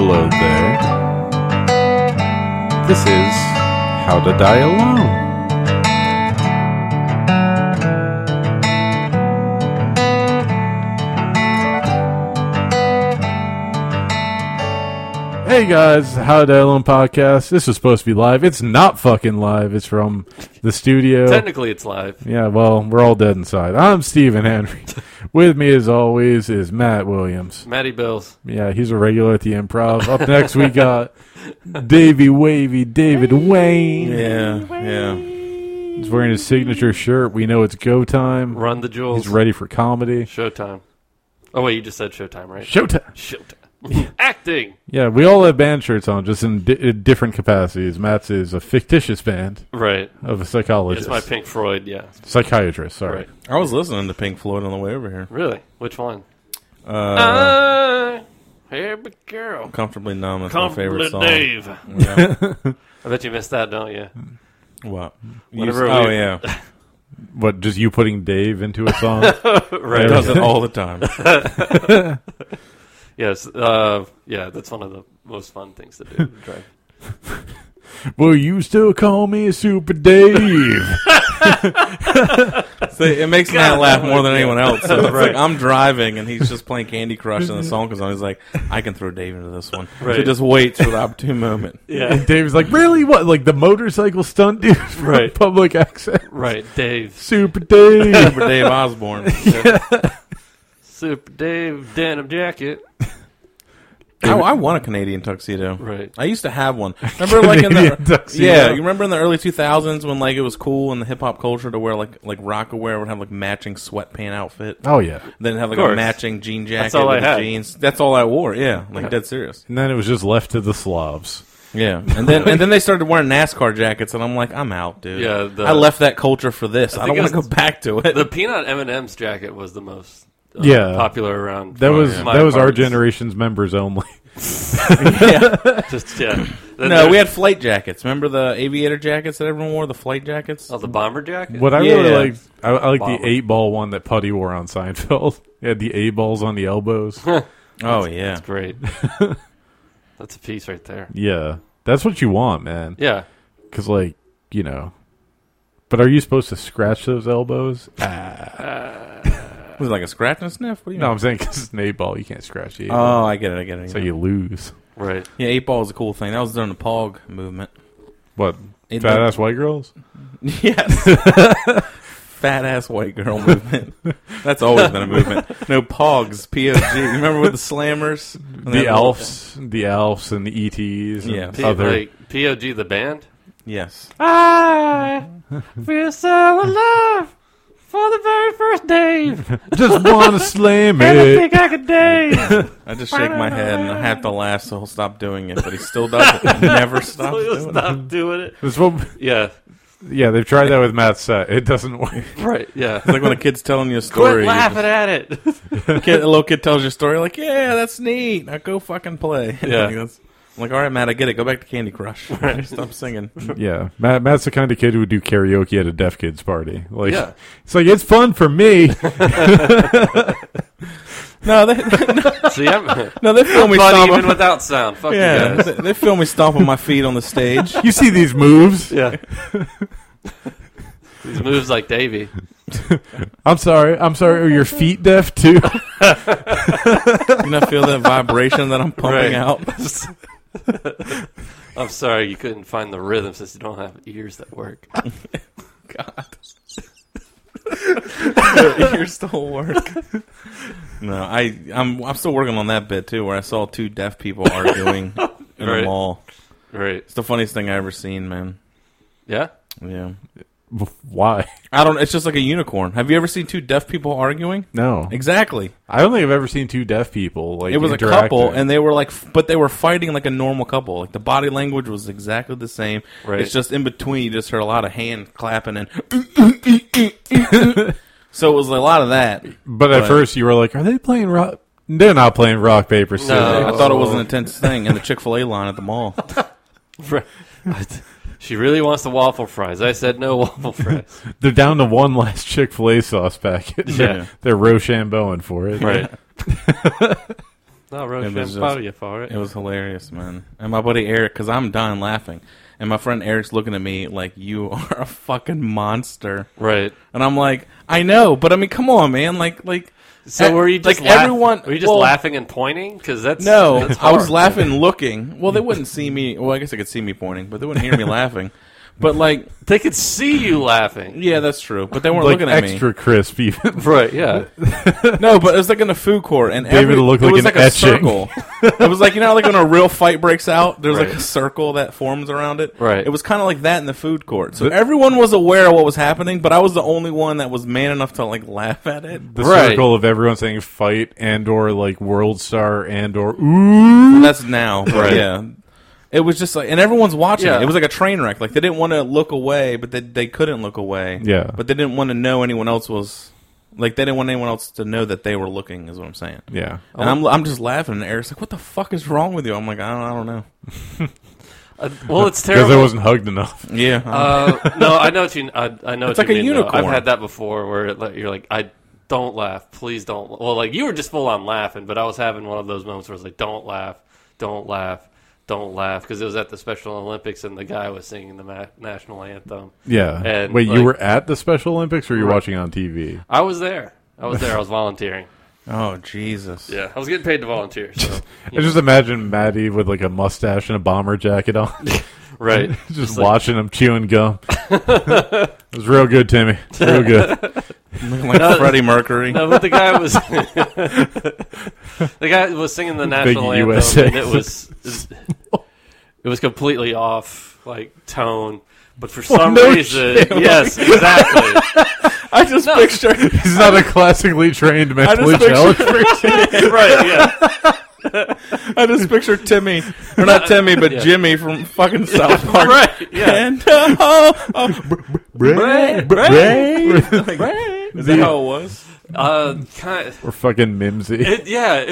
Hello there. This is How to Die Alone. Hey guys, How to Die Alone podcast. This was supposed to be live. It's not fucking live. It's from the studio. Technically, it's live. Yeah, well, we're all dead inside. I'm Stephen Henry. With me, as always, is Matt Williams. Matty Bills. Yeah, he's a regular at the Improv. Up next, we got Davey Wavy David Wayne. Yeah. He's wearing his signature shirt. We know it's go time. Run the jewels. He's ready for comedy. Showtime. Oh, wait, you just said Showtime, right? Showtime. Showtime. Acting. Yeah, we all have band shirts on, just in different capacities. Matt's is a fictitious band Right. of a psychologist. It's my Pink Floyd, yeah. Psychiatrist, sorry. Right. I was listening to Pink Floyd on the way over here. Really? Which one? Uh, Hey, big girl. Comfortably Numb is my favorite song. Dave. Yeah. I bet you missed that, don't you? What? Whenever Oh, we- yeah. What, just you putting Dave into a song? Right. He does it all the time. Yes. Yeah, that's one of the most fun things to do. Drive. Will you still call me Super Dave? So it makes Matt laugh more than anyone else. So it's like I'm driving and he's just playing Candy Crush and the song comes on. He's like, I can throw Dave into this one. So Right. just waits for the opportune moment. Yeah. And Dave's like, really? What? Like the motorcycle stunt dude? From Right. Public accent? Right. Dave. Super Dave. Super Dave Osborne. Super Dave denim jacket. I want a Canadian tuxedo. Right. I used to have one. Remember, like in Canadian the tuxedo. you remember in the early 2000s when like it was cool in the hip hop culture to wear like Rockaware would have like matching sweatpant outfit. Oh, yeah. Then have like Of a course. matching jean jacket That's all with I had. the jeans. That's all I wore. Yeah, like Yeah. dead serious. And then it was just left to the Slavs. Yeah, and then they started wearing NASCAR jackets, and I'm like, I'm out, dude. Yeah, I left that culture for this. I think don't it want to was go back to it. The peanut M&M's jacket was the most Yeah. popular around. That was my that was our parties. generation's members only. yeah. Just Then No, there's- we had flight jackets. Remember the aviator jackets that everyone wore? The flight jackets. Oh, the bomber jacket. What I Yeah. really liked, I like Bomber. the 8-ball one that Putty wore on Seinfeld. He had the 8-balls on the elbows. Oh yeah. That's great. That's a piece right there. Yeah. That's what you want, man. Yeah. Because, like, you know. But are you supposed to scratch those elbows? Was it like a scratch and a sniff? What do you No, mean? I'm saying because it's an 8-ball. You can't scratch the 8-ball. Oh, I get it. So you lose. Right. Yeah, 8-ball is a cool thing. That was during the Pog movement. What? It- Fat ass white girls? Yes. Fat ass white girl movement. That's always been a movement. No, Pogs, P-O-G. You remember with the Slammers? And The that- Elfs and the ETs. And Yeah. other. Like POG the band. Yes. I feel so alive for the very first Dave. Just want to slam And I it. think I could Dave. I just shake my head and I have to laugh so he'll stop doing it, but he still does it. He never stops So doing he'll it. stop doing it. That's what, Yeah. yeah, they've tried that with Matt's set. It doesn't work. Right. Yeah. It's like when a kid's telling you a story. Quit you laughing just- at it. a little kid tells you a story like, yeah, that's neat. Now go fucking play. Yeah. I'm like, all right, Matt, I get it. Go back to Candy Crush. Stop singing. Yeah, Matt's the kind of kid who would do karaoke at a deaf kids party. Like, Yeah. it's like it's fun for me. No, they See, I'm film me fun even stomping. without sound. Fuck you Yeah, guys. they film me stomping my feet on the stage. You see these moves? Yeah. These moves like Davey. I'm sorry. Are your feet deaf too? You not feel that vibration that I'm pumping Right. out? I'm sorry you couldn't find the rhythm since you don't have ears that work. God. Your ears don't work. No, I'm still working on that bit too, where I saw two deaf people arguing in Right. a mall. Right. It's the funniest thing I ever seen, man. Yeah? Yeah. Why? I don't. It's just like a unicorn. Have you ever seen two deaf people arguing? No, Exactly. I don't think I've ever seen two deaf people like. It was a interacting. couple, and they were like, but they were fighting like a normal couple. Like the body language was exactly the same. Right. It's just in between. You just heard a lot of hand clapping and. So it was a lot of that. But at first you were like, "Are they playing rock?" They're not playing rock paper scissors. No. I thought it was an intense thing in the Chick-fil-A line at the mall. Right. She really wants the waffle fries. I said no waffle fries. They're down to one last Chick-fil-A sauce packet. Yeah. They're Rochambeauing for it. Right. No, Roche, It I'm was proud just- of you for it. It was hilarious, man. And my buddy Eric, because I'm dying laughing, and my friend Eric's looking at me like, "You are a fucking monster," Right. and I'm like, "I know, but I mean, come on, man, like." So were you just like everyone? Were you just well, laughing and pointing? Because that's No, that's I was hard. laughing, looking. Well, they wouldn't see me. Well, I guess they could see me pointing, but they wouldn't hear me laughing. But like, They could see you laughing. yeah, that's true. But they weren't like looking at me. extra crisp, even. Right. Yeah. No, but it was like in the food court, and David looked it like was an like a etching. circle. It was like, you know, like when a real fight breaks out, there's Right. like a circle that forms around it. Right. It was kind of like that in the food court. So everyone was aware of what was happening, but I was the only one that was man enough to like laugh at it. The Right. circle of everyone saying fight and or like world star and or ooh. And that's now, but Right. yeah. It was just like, and everyone's watching Yeah. it. It was like a train wreck. Like they didn't want to look away, but they couldn't look away. Yeah. But they didn't want to know anyone else was. Like they didn't want anyone else to know that they were looking. Is what I'm saying. Yeah. And I'm just laughing, and Eric's like, "What the fuck is wrong with you?" I'm like, I don't know. Well, it's Because terrible. I wasn't hugged enough. Yeah. No, I know what you. I know It's what like you a mean, though. unicorn. I've had that before, where you're like, I don't laugh, please don't. Well, like you were just full on laughing, but I was having one of those moments where I was like, don't laugh, don't laugh, don't laugh, because it was at the Special Olympics and the guy was singing the national anthem. Yeah. And, Wait, you like- were at the Special Olympics or you were Right. watching on TV? I was there. I was volunteering. oh Jesus. Yeah, I was getting paid to volunteer. So I just imagine Maddie with like a mustache and a bomber jacket on, right, just like- watching him chewing gum. It was real good, Timmy. Real good. Looking like Freddie Mercury. No, but the guy was the guy was singing the national anthem, USA. and it was completely off like tone. But for some no reason, shit. yes, exactly, I just picture. He's not a classically trained mentally picture- challenged person. right, yeah, I just picture Timmy, or not Timmy, but Yeah. Jimmy from fucking South Park. right, yeah. And is that how it was? Kind of, We're fucking mimsy. it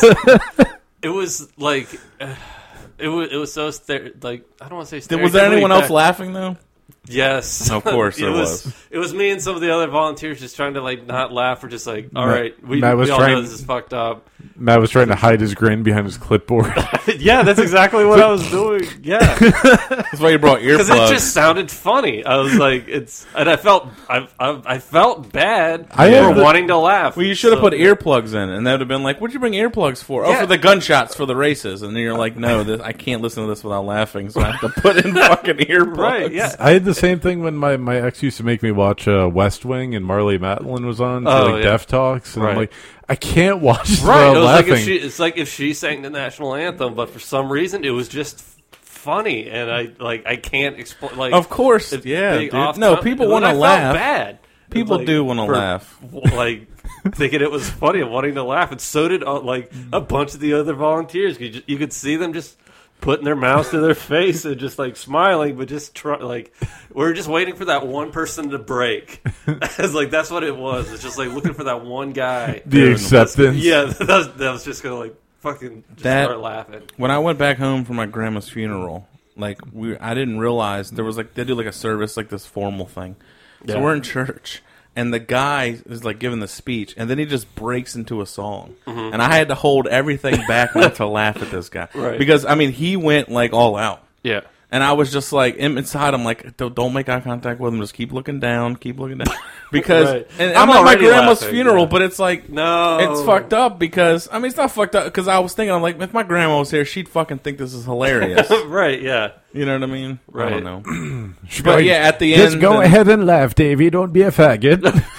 was like. It was so like I don't want to say. Was there anyone else back. laughing though? Yes, Of course there was. It was me and some of the other volunteers just trying to like not laugh or just like, all Matt- right, we Matt was all trying- know this is fucked up. Matt was trying to hide his grin behind his clipboard. Yeah, that's exactly what I was doing. Yeah, That's why you brought because earplugs. it just sounded funny. I was like, and I felt bad I have for the- wanting to laugh. Well, you should have So- put earplugs in, and that would have been like, "What'd you bring earplugs for?" Oh, Yeah. for the gunshots for the races. And then you're like, "No, I can't listen to this without laughing, so I have to put in fucking earplugs." Right? Yeah. I had the same thing when my ex used to make me watch West Wing and Marley Matlin was on, Oh, like yeah. Deaf Talks, and I'm Right. like, I can't watch this Right. without It was like laughing. it's like if she sang the national anthem, but for some reason it was just funny, and I can't explain. Like, Of course, it's yeah, big dude. off No, tone. people And want to I felt laugh. Bad. People Like, do want to for, laugh. Like thinking it was funny and wanting to laugh, and so did like a bunch of the other volunteers. You could see them just putting their mouths to their face and just like smiling, but just we're just waiting for that one person to break. It's like that's what it was. It's just like looking for that one guy. The acceptance. Yeah, that was just gonna like fucking just That- start laughing. When I went back home for my grandma's funeral, like I didn't realize there was like they do like a service, like this formal thing. So Yeah. we're in church, and the guy is like giving the speech, and then he just breaks into a song, and I had to hold everything back not to laugh at this guy, Right. because I mean he went like all out. Yeah. And I was just like, inside, I'm like, don't make eye contact with him. Just keep looking down, because Right. and I'm I'm at my already grandma's laughing, funeral, yeah. but it's like, No. it's fucked up because I mean, it's not fucked up because I was thinking, I'm like, if my grandma was here, she'd fucking think this is hilarious. Right, yeah. You know what I mean? I Right. don't know. But yeah, at the Just end, go then- ahead and laugh, Davey. Don't be a faggot.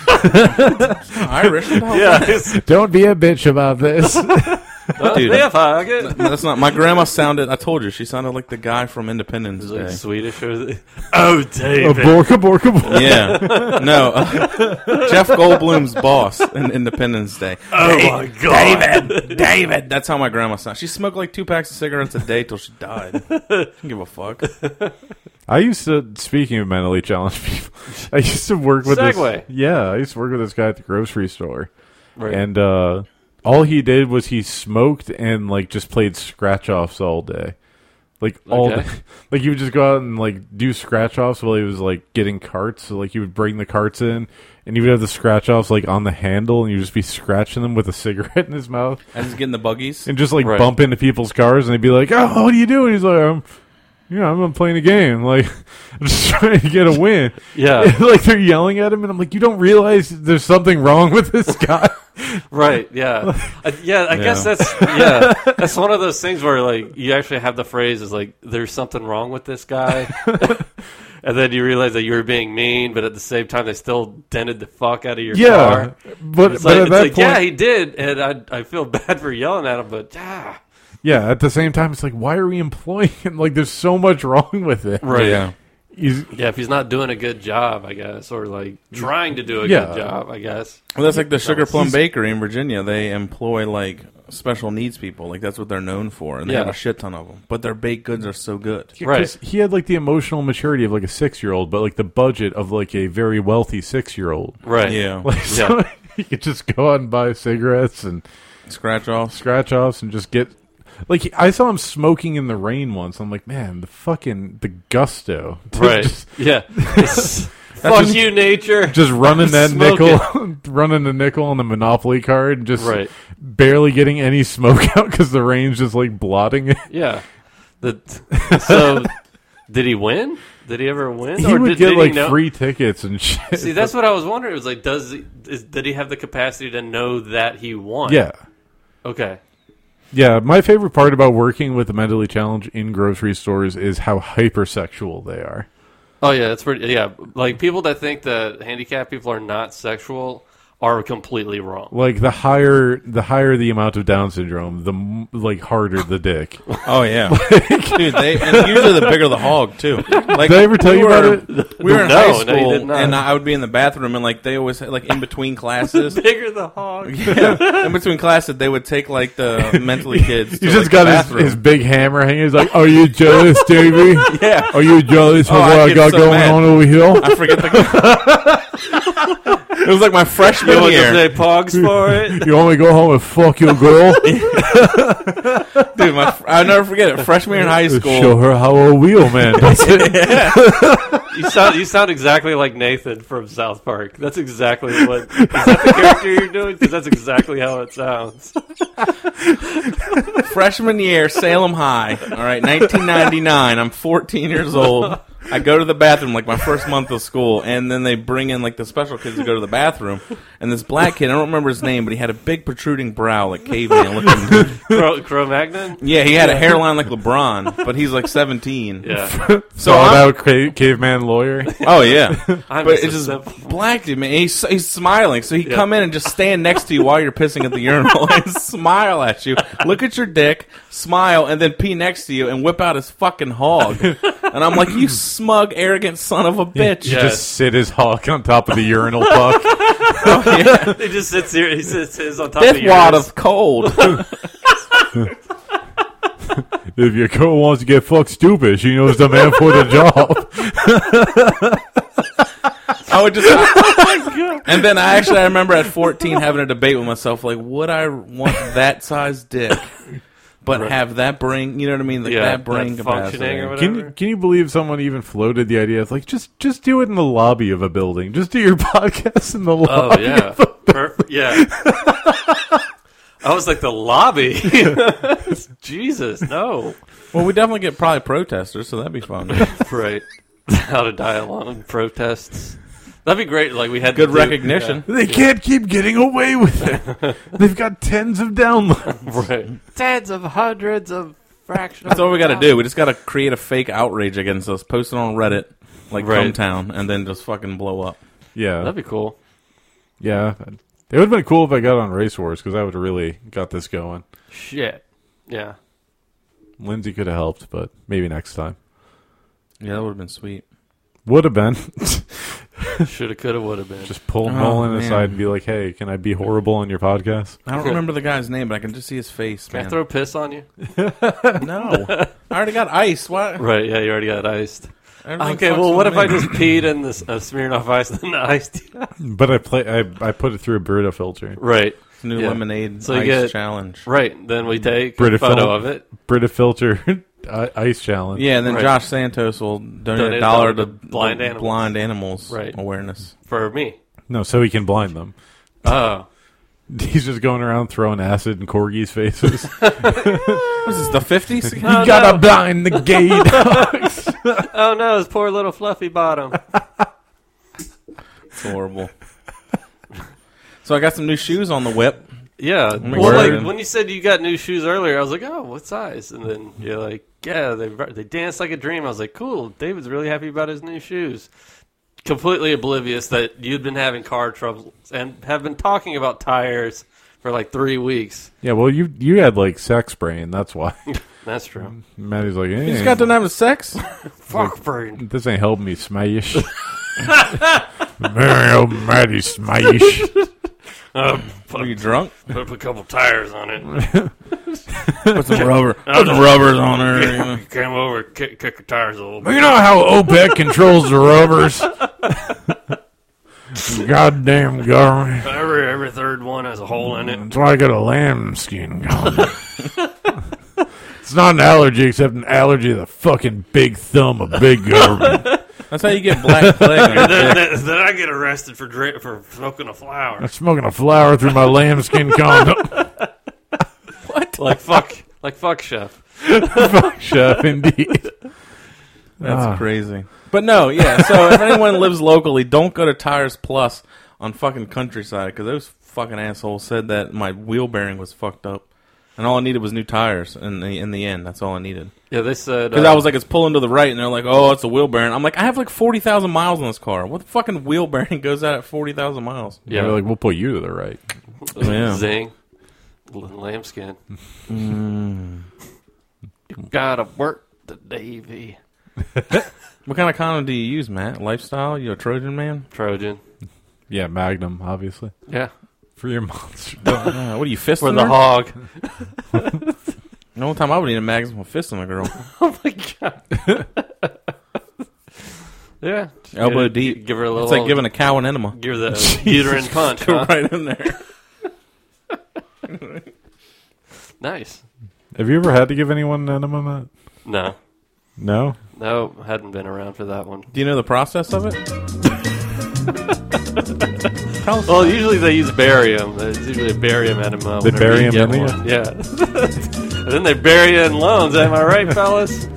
Irish. Yeah. Don't be a bitch about this. Dude. Yeah, faggot. That's not. My grandma sounded. I told you, she sounded like the guy from Independence Is it like Day. Swedish or oh, A David. borka borka borka. Yeah, no, Jeff Goldblum's boss in Independence Day. Oh my god, David. That's how my grandma sounded. She smoked like 2 packs of cigarettes a day till she died. Didn't give a fuck. I used to, speaking of mentally challenged people, I used to work with Segue. I used to work with this guy at the grocery store. Right. And all he did was he smoked and like just played scratch offs all day. Like all Okay. day. Like he would just go out and like do scratch offs while he was like getting carts. So like he would bring the carts in and he would have the scratch offs like on the handle, and you'd just be scratching them with a cigarette in his mouth, And just getting the buggies. and just like Right. bump into people's cars, and they'd be like, "Oh, what are you doing?" He's like, I'm playing a game. Like, I'm just trying to get a win." Yeah. Like they're yelling at him, and I'm like, "You don't realize there's something wrong with this guy." Right. Yeah. I guess that's one of those things where like you actually have the phrase is like, "There's something wrong with this guy," and then you realize that you were being mean, but at the same time they still dented the fuck out of your car. but It's but like, at that point, yeah, he did, and I feel bad for yelling at him, but yeah, at the same time, it's like, why are we employing him? Like, there's so much wrong with it. right. Yeah. Yeah, if he's not doing a good job, I guess, or like trying to do a Yeah. good job, I guess. Well, that's like the Sugar Plum Bakery in Virginia. They employ like special needs people. Like that's what they're known for, and they have Yeah. a shit ton of them. But their baked goods are so good. Right. 'Cause he had like the emotional maturity of like a 6-year-old, but like the budget of like a very wealthy 6-year-old. Right. Yeah, Like, so he could just go out and buy cigarettes and scratch offs. scratch offs and just get. Like, I saw him smoking in the rain once. I'm like, man, the gusto. Right. Just, Yeah. Fuck you, nature. just running that Smoke nickel, running the nickel on the Monopoly card, and just Right. barely getting any smoke out because the rain's just like blotting it. Yeah. So, did he win? Did he ever win? He would get did like he know? free tickets and shit. See, that's what I was wondering. It was like, did he have the capacity to know that he won? Yeah. Okay. Yeah, my favorite part about working with the mentally challenged in grocery stores is how hypersexual they are. Oh yeah, that's pretty. Yeah, like people that think that handicapped people are not sexual are completely wrong. Like the higher the amount of Down syndrome, the harder the dick. Oh yeah, dude. And usually the bigger the hog too. Like, Did I ever tell you about it? We were in No, high no, you school, did not. and I would be in the bathroom, and like they always like in between classes. Bigger the hog. Yeah, in between classes, they would take like the mentally kids. He's to, just like, got the bathroom. his big hammer hanging. He's like, "Are you jealous, Davey? Yeah. Are you jealous of Oh, what I I get got so going mad. on over here?" I forget the. It was like my freshman You want to year, play pogs for it? You want me to go home and fuck your girl? dude. I'll never forget it. Freshman year in high school. Show her how a wheel man does it. You sound exactly like Nathan from South Park. That's exactly what. Is that the character you're doing? Because that's exactly how it sounds. Freshman year, Salem High. All right, 1999. I'm 14 years old. I go to the bathroom like my first month of school, and then they bring in like the special kids to go to the bathroom. And this black kid, I don't remember his name, but he had a big protruding brow, like caveman looking. Cro-Magnon? Yeah, he had a hairline like LeBron, but he's like 17. Yeah. So Thought out caveman lawyer. oh yeah, I'm but just it's a just simple- black dude, man. He's smiling, so he Yeah. come in and just stand next to you while you're pissing at the urinal and smile at you, look at your dick, smile, and then pee next to you and whip out his fucking hog. And I'm like, you smug, arrogant son of a bitch. You Yeah. just sit his hawk on top of the urinal puck. Oh, yeah. He just sits here. He sits his on top Death of yours. water's cold. If your girl wants to get fucked stupid, she knows the man for the job. I would just, and then I remember at 14 having a debate with myself, like, would I want that size dick, but Right. have that brain? You know what I mean? Like that brain functioning or capacity. whatever. Can you believe someone even floated the idea of like just do it in the lobby of a building? Just do your podcast in the Oh lobby. yeah, perfect. Yeah. I was like the lobby. Jesus, no. Well, we definitely get probably protesters, so that'd be fun. Right. How to die alone protests. That'd be great. Like we had Good to do- recognition. They can't keep getting away with it. They've got tens of downloads. Yeah. Right. Tens of hundreds of fractions. That's all we got to do. We just got to create a fake outrage against us, post it on Reddit, like Right. Cumtown, and then just fucking blow up. Yeah, That'd be cool. yeah. It would have been cool if I got on Race Wars because I would have really got this going. Shit. Yeah. Lindsay could have helped, but maybe next time. Yeah, that would have been sweet. Would have been. Shoulda, coulda, woulda been. Just pull Oh, Nolan man. aside and be like, "Hey, can I be horrible on your podcast?" I don't remember the guy's name, but I can just see his face, Can I man. throw piss on you? No. I already got ice. Why? Right. Yeah. You already got iced. Everything Okay. fucks Well, with what if I me. just peed in this Smirnoff Ice and then iced you? But I put it through a Brita filter. Right. New Yeah. lemonade So you ice get- challenge? Right. Then we take Brita a photo film. of it. Brita filter ice challenge. Yeah, and then Right. Josh Santos will donate Donate $1 to to blind animals. blind animals Right. awareness. For me. No, so he can blind them. Oh. He's just going around throwing acid in corgis' faces. Was this the 50s? You gotta blind the gay dogs. Oh no, his poor little fluffy bottom. It's horrible. So I got some new shoes on the whip. Yeah. my Well, word. like when you said you got new shoes earlier, I was like, oh, what size? And then you're like, yeah, they danced like a dream. I was like, cool. David's really happy about his new shoes. Completely oblivious that you'd been having car trouble and have been talking about tires for like 3 weeks. Yeah, well, you had like sex brain. That's why. That's true. Maddie's like, hey, You just got done having sex? Fuck brain. this ain't helping me smash. Mario Maddie smash. Were you drunk? Put a couple tires on it. Put some rubbers on her. You know. You came over, kick your tires a little bit. You know how OPEC controls the rubbers? Goddamn government. Every third one has a hole in it. That's why I got a lambskin going. It's not an allergy, except an allergy to the fucking big thumb of big government. That's how you get black plague. on your dick. Then I get arrested for smoking a flower. I'm smoking a flower through my lambskin condom. Like fuck, chef. Fuck, chef, indeed. That's crazy. But no, yeah. So if anyone lives locally, don't go to Tires Plus on fucking Countryside because those fucking assholes said that my wheel bearing was fucked up, and all I needed was new tires. In the end, that's all I needed. Yeah, they said Because I was like, it's pulling to the right, and they're like, oh, it's a wheel bearing. I'm like, I have like 40,000 miles on this car. What the fucking wheel bearing goes out at 40,000 miles? Yeah, yeah, like we'll put you to the right. Yeah. zing, lambskin. You gotta work the Davy. What kind of condom do you use, Matt? Lifestyle? You a Trojan man? Trojan. Yeah, Magnum, obviously. Yeah, For your monster. What are you, fisting for the her? hog. The only time I would need a Magnum for fisting a girl. Oh my god. Yeah, Elbow Give- deep. Give her a little. It's like giving a cow an enema. Give her the uterine punch. Go Huh? right in there. Nice. Have you ever had to give anyone an enema, Matt? No, No? hadn't been around for that one. Do you know the process of it? Tell us. Well, usually they use barium. It's usually a barium enema. They whenever bury you him get in you? one. Yeah. And then they bury you in loans. Am I right, fellas?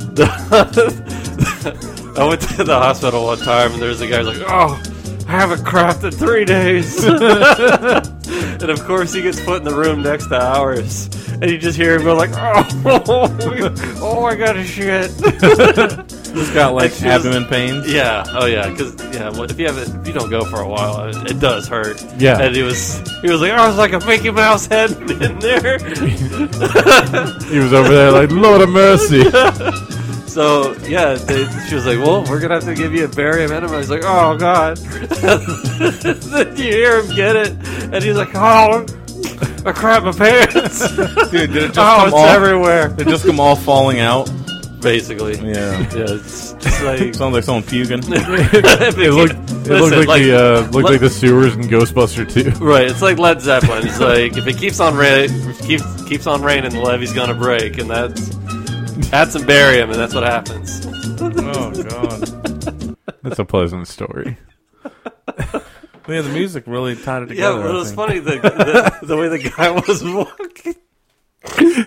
I went to the hospital one time, and there's a guy like, "Oh, I haven't crapped in 3 days." And of course, he gets put in the room next to ours, and you just hear him go like, "Oh, I got a shit." He's got like And she was- abdomen pains. Yeah. Oh, yeah. Because well, if you don't go for a while, it does hurt. Yeah. And he was like, I was like a Mickey Mouse head in there. He was over there like, Lord of mercy. So yeah, she was like, well, we're gonna have to give you a barium enema. He's like, oh god. Then you hear him get it, and he's like, oh, I crap my pants. Dude, did it just Oh, come it's all? everywhere. Did it just come all falling out? Basically. Yeah. Yeah, it's just like Sounds like someone puking. It looked like the sewers in Ghostbuster 2. Right, it's like Led Zeppelin. It's like if it keeps on raining, the levee's gonna break, and that's some barium, and that's what happens. Oh god. That's a pleasant story. Yeah, the music really tied it Yeah, together. but it I was think. funny the way the guy was walking.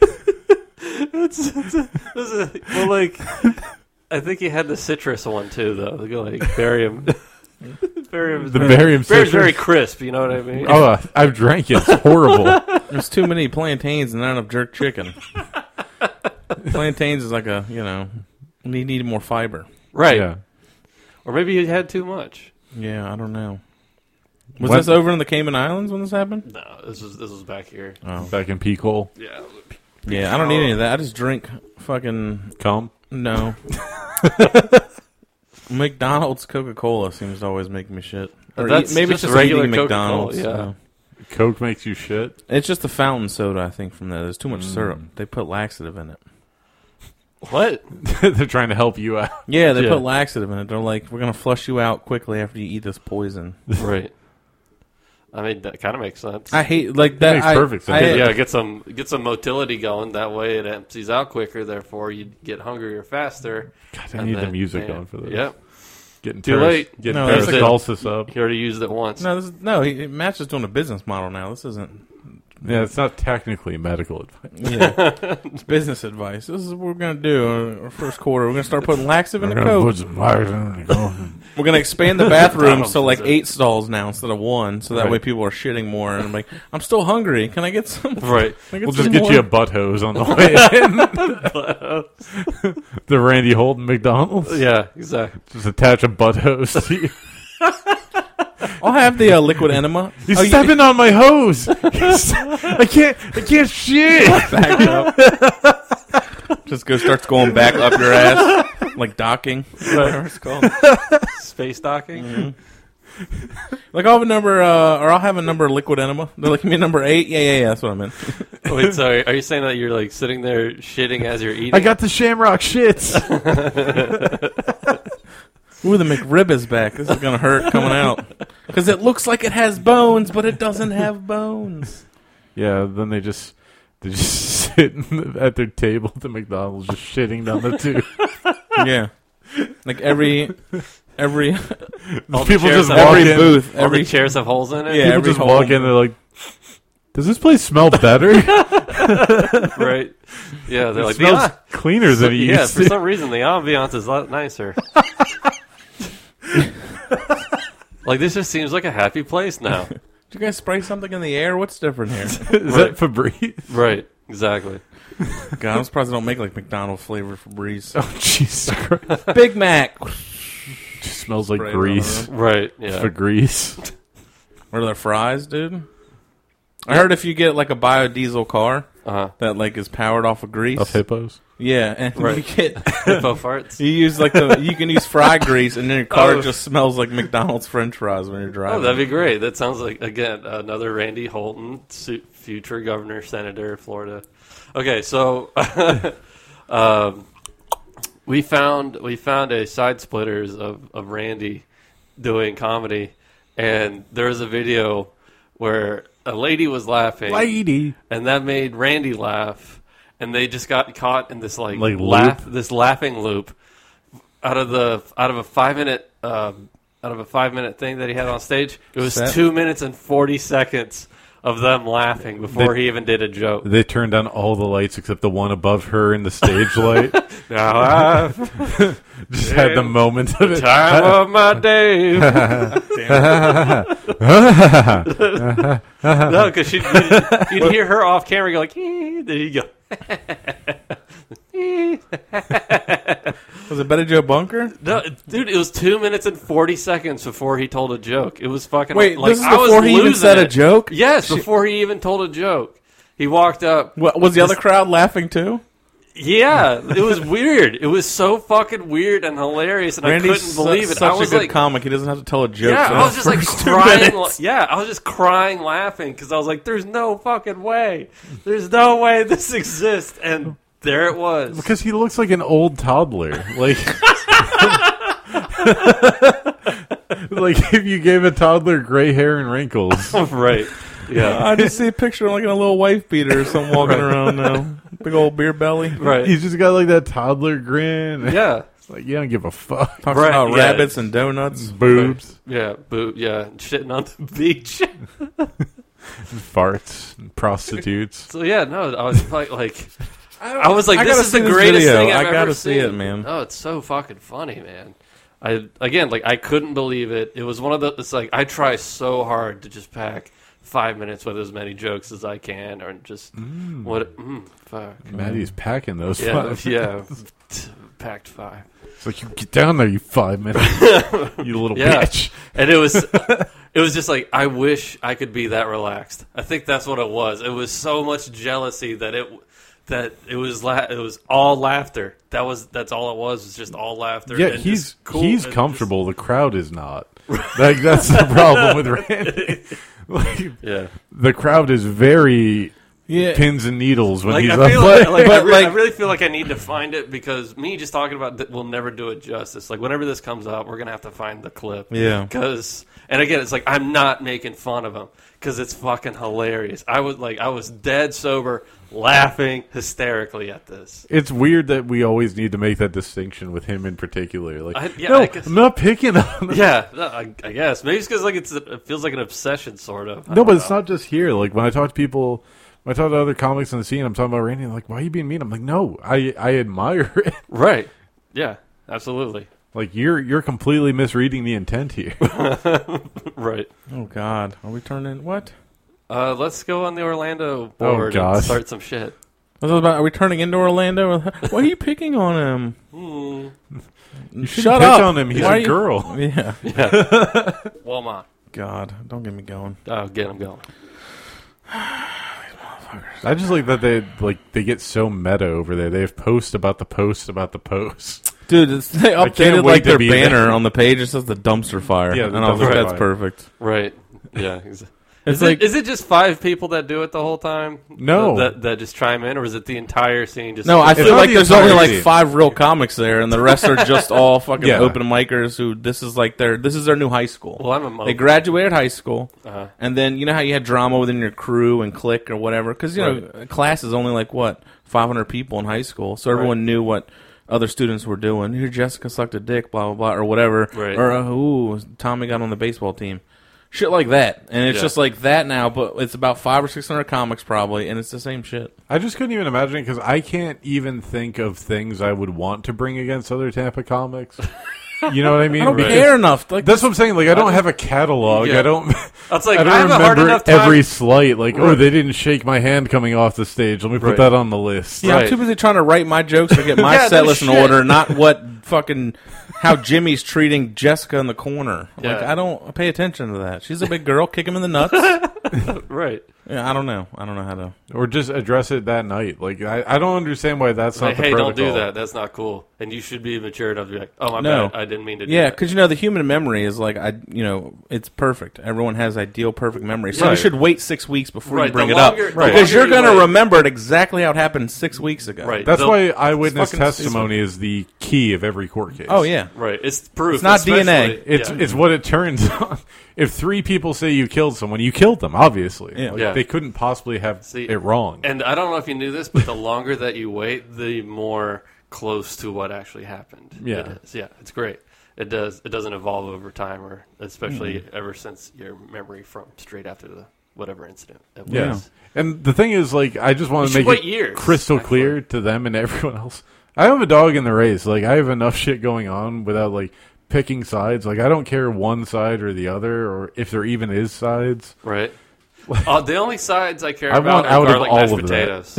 Well, like I think he had the citrus one too, though. Like barium. Barium is The very, barium barium's citrus? very crisp. You know what I mean? Oh, I've drank it. It's horrible. There's too many plantains and not enough jerk chicken. Plantains is like a, you need more fiber. Right. Yeah. Or maybe he had too much. Yeah, I don't know. Was What- this over in the Cayman Islands when this happened? No, this was back here. Oh. Back in Peak Hole. Yeah. Yeah, I don't need any of that. I just drink fucking... Come. No. McDonald's Coca-Cola seems to always make me shit. Or That's maybe it's just just regular eating Coca-Cola, McDonald's. yeah. Coke makes you shit. It's just the fountain soda, I think, from there. There's too much syrup. They put laxative in it. What? They're trying to help you out. Yeah, they Yeah. put laxative in it. They're like, we're going to flush you out quickly after you eat this poison. Right. I mean, that kind of makes sense. I hate, like, that. Makes perfect sense. Yeah, get some motility going. That way, it empties out quicker. Therefore, you get hungrier faster. God, I And need the then, music yeah. on for this. Yep. Getting Too late. Getting No, that's like Paracelsus up. He already used it once. Matt's just doing a business model now. This isn't. Yeah, it's not technically medical advice. Yeah, it's business advice. This is what we're gonna do. Our first quarter, we're gonna start putting laxative in the coat. Put some wires in the coat. We're gonna expand the bathrooms to like 8 stalls now instead of 1, so that Right. way people are shitting more. And I'm like, I'm still hungry. Can I get some? Right. Can I get We'll some just get more? you a butt hose on the way in. The Randy Holden McDonald's. Yeah, exactly. Just attach a butt hose to you. I'll have the liquid enema. He's Oh, stepping on my hose. I can't shit. back up. Just starts going back up your ass, like docking, whatever it's called. Space docking. Mm-hmm. Like I'll have a number, or I'll have a number of liquid enema. They're like, me number 8. Yeah, that's what I meant. Wait, sorry. Are you saying that you're like sitting there shitting as you're eating? I got the Shamrock shits. Ooh, the McRib is back. This is gonna hurt coming out because it looks like it has bones, but it doesn't have bones. Yeah, then they just sit at their table at the McDonald's, just shitting down the tube. Yeah, like every All the People chairs just have- walk every in. booth, All every the chairs have holes in it. Yeah. People every just hole. walk in. They're like, "Does this place smell better? Right. Yeah, they're It like, smells cleaner than it yeah, used for to." some reason, the ambiance is a lot nicer. Like, this just seems like a happy place now. Did you guys spray something in the air? What's different here? Is that Febreze? Right, exactly. God, I'm surprised they don't make like McDonald's flavored Febreze. Oh, Jesus Christ. Big Mac. Just smells like Spray it grease. on Right, yeah. Febreze. What are their fries, dude? I heard if you get like a biodiesel car Uh-huh. that like is powered off of grease, Of hippos. yeah, and Right. you get Hippo farts. you use like you can use fry grease, and then your car Oh. just smells like McDonald's French fries when you're driving. Oh, that'd be great. That sounds like, again, another Randy Holton, future governor, senator of Florida. Okay, so we found a side splitters of Randy doing comedy, and there was a video where a lady was laughing, Lady. and that made Randy laugh, and they just got caught in this like loop? this laughing loop out of a 5-minute out of a 5-minute thing that he had on stage. It was Set. 2 minutes and 40 seconds of them laughing before he even did a joke. They turned on all the lights except the one above her in the stage light. Now I've Just had the moment of it. time of my day. No, because you'd hear her off camera go like, there you go. Was it Betty Joe Bunker? No, dude, it was 2 minutes and 40 seconds before he told a joke. It was fucking. Wait, like, this is I was before he even losing said a it. joke? Yes, before he even told a joke. He walked up. Was the other crowd laughing too? Yeah, it was weird. It was so fucking weird and hilarious, and Randy's I couldn't believe it. Such I was a good like, comic. He doesn't have to tell a joke. yeah, for I the was just like first 2 crying. minutes. Yeah, I was just crying, laughing because I was like, "There's no fucking way. There's no way this exists." And there it was. Because he looks like an old toddler. Like, like if you gave a toddler gray hair and wrinkles. Right. Yeah. I just see a picture of like in a little wife beater or something walking around now. Big old beer belly. Right. He's just got like that toddler grin. Yeah. It's like, you don't give a fuck. Talks Right, about yeah. rabbits and donuts. Boobs, Yeah. Yeah. Shitting on the beach. farts, and prostitutes. So yeah, no, I was like I was like, I this gotta is the see this greatest video. thing I've I gotta ever see seen. it, man. Oh, it's so fucking funny, man. I couldn't believe it. It was one of the. It's like I try so hard to just pack 5 minutes with as many jokes as I can, or just fuck. Maddie's packing those Yeah, five. yeah, packed 5. It's like, you get down there, you 5 minutes. You little Yeah. bitch. And it was just like, I wish I could be that relaxed. I think that's what it was. It was so much jealousy that it was all laughter. That's all it was just all laughter. Yeah, and he's just cool. he's and comfortable. The crowd is not. Like, that's the problem with Randy. Like, just- yeah, the crowd is very Yeah. pins and needles when Like, he's I up. feel But I really feel like I need to find it because me just talking about that will never do it justice. Like whenever this comes up, we're gonna have to find the clip. Yeah. And again, it's like I'm not making fun of him because it's fucking hilarious. I was dead sober, laughing hysterically at this. it's weird that we always need to make that distinction with him in particular. Like, I guess- I'm not picking on him. Yeah, I guess maybe it's because like it feels like an obsession, sort of. I No, don't but it's know. not just here. Like when I talk to people, when I talk to other comics in the scene, I'm talking about Randy. Like, why are you being mean? I'm like, no, I admire it. Right. Yeah, absolutely. Like you're completely misreading the intent here. Right. Oh God, are we turning what? Let's go on the Orlando board God. and start some shit. What's it about? Are we turning into Orlando? Why are you picking on him? You shouldn't Shut pick up. on him. He's Why are a you- girl. Yeah. Walmart. God, don't get me going. Oh, get him going. I just like that they get so meta over there. They have post about the post about the post. Dude, they can't updated wait like to their be banner there. on the page. It says the dumpster fire. Yeah, the and I was like, dumpster that's fire. perfect. Right. Yeah. It's Is it just 5 people that do it the whole time? No. That just chime in, or is it the entire scene? Just No, I It's feel not like the there's entire only like scene. 5 real comics there, and the rest are just all fucking Yeah. open micers who this is their new high school. Well, I'm a They graduated high school, Uh-huh. and then you know how you had drama within your crew and clique or whatever, because you know a class is only like 500 people in high school, so everyone knew what other students were doing. Here, Jessica sucked a dick, blah blah blah, or whatever, Right. or ooh, Tommy got on the baseball team. Shit like that, and it's Yeah. just like that now. But it's about 500 or 600 comics probably, and it's the same shit. I just couldn't even imagine it because I can't even think of things I would want to bring against other Tampa comics. You know what I mean? I don't Because care enough. Like that's what I'm saying. Like I don't have a catalog. Yeah. I don't. That's like I don't I have a hard remember enough time. every slight. Like, oh, they didn't shake my hand coming off the stage. Let me put Right. that on the list. Yeah, Right. I'm too busy trying to write my jokes or get my Yeah, set no list in shit. order, not what fucking how Jimmy's treating Jessica in the corner. Like Yeah. I don't pay attention to that. She's a big girl, kick him in the nuts. Right. Yeah, I don't know how to. Or just address it that night. Like I don't understand why that's Like, not the hey, protocol. don't do that. That's not cool. And you should be mature enough to be like, oh, my No. bad. I didn't mean to do Yeah, that. because you know the human memory is like it's perfect. Everyone has ideal perfect memory, so you Right. should wait 6 weeks before you Right, bring the it up longer- the because longer you're you going to wait- remember it exactly how it happened 6 weeks ago. Right. That's The- why eyewitness fucking testimony is the key of every court case. Oh yeah. Right. It's proof. It's not especially- DNA. It's yeah. it's what it turns on. If 3 people say you killed someone, you killed them. Obviously, Yeah. Like, Yeah. they couldn't possibly have See, it wrong. And I don't know if you knew this, but the longer that you wait, the more close to what actually happened. Yeah. It is. Yeah, it's great. It does. It doesn't evolve over time, or especially ever since your memory from straight after the whatever incident it was. Yeah. And the thing is, like, I just want You to should make wait it years, crystal actually. clear to them and everyone else. I have a dog in the race. Like, I have enough shit going on without, like, picking sides. Like, I don't care one side or the other, or if there even is sides. Right. The only sides I care I about want are out of garlic all mashed of that. potatoes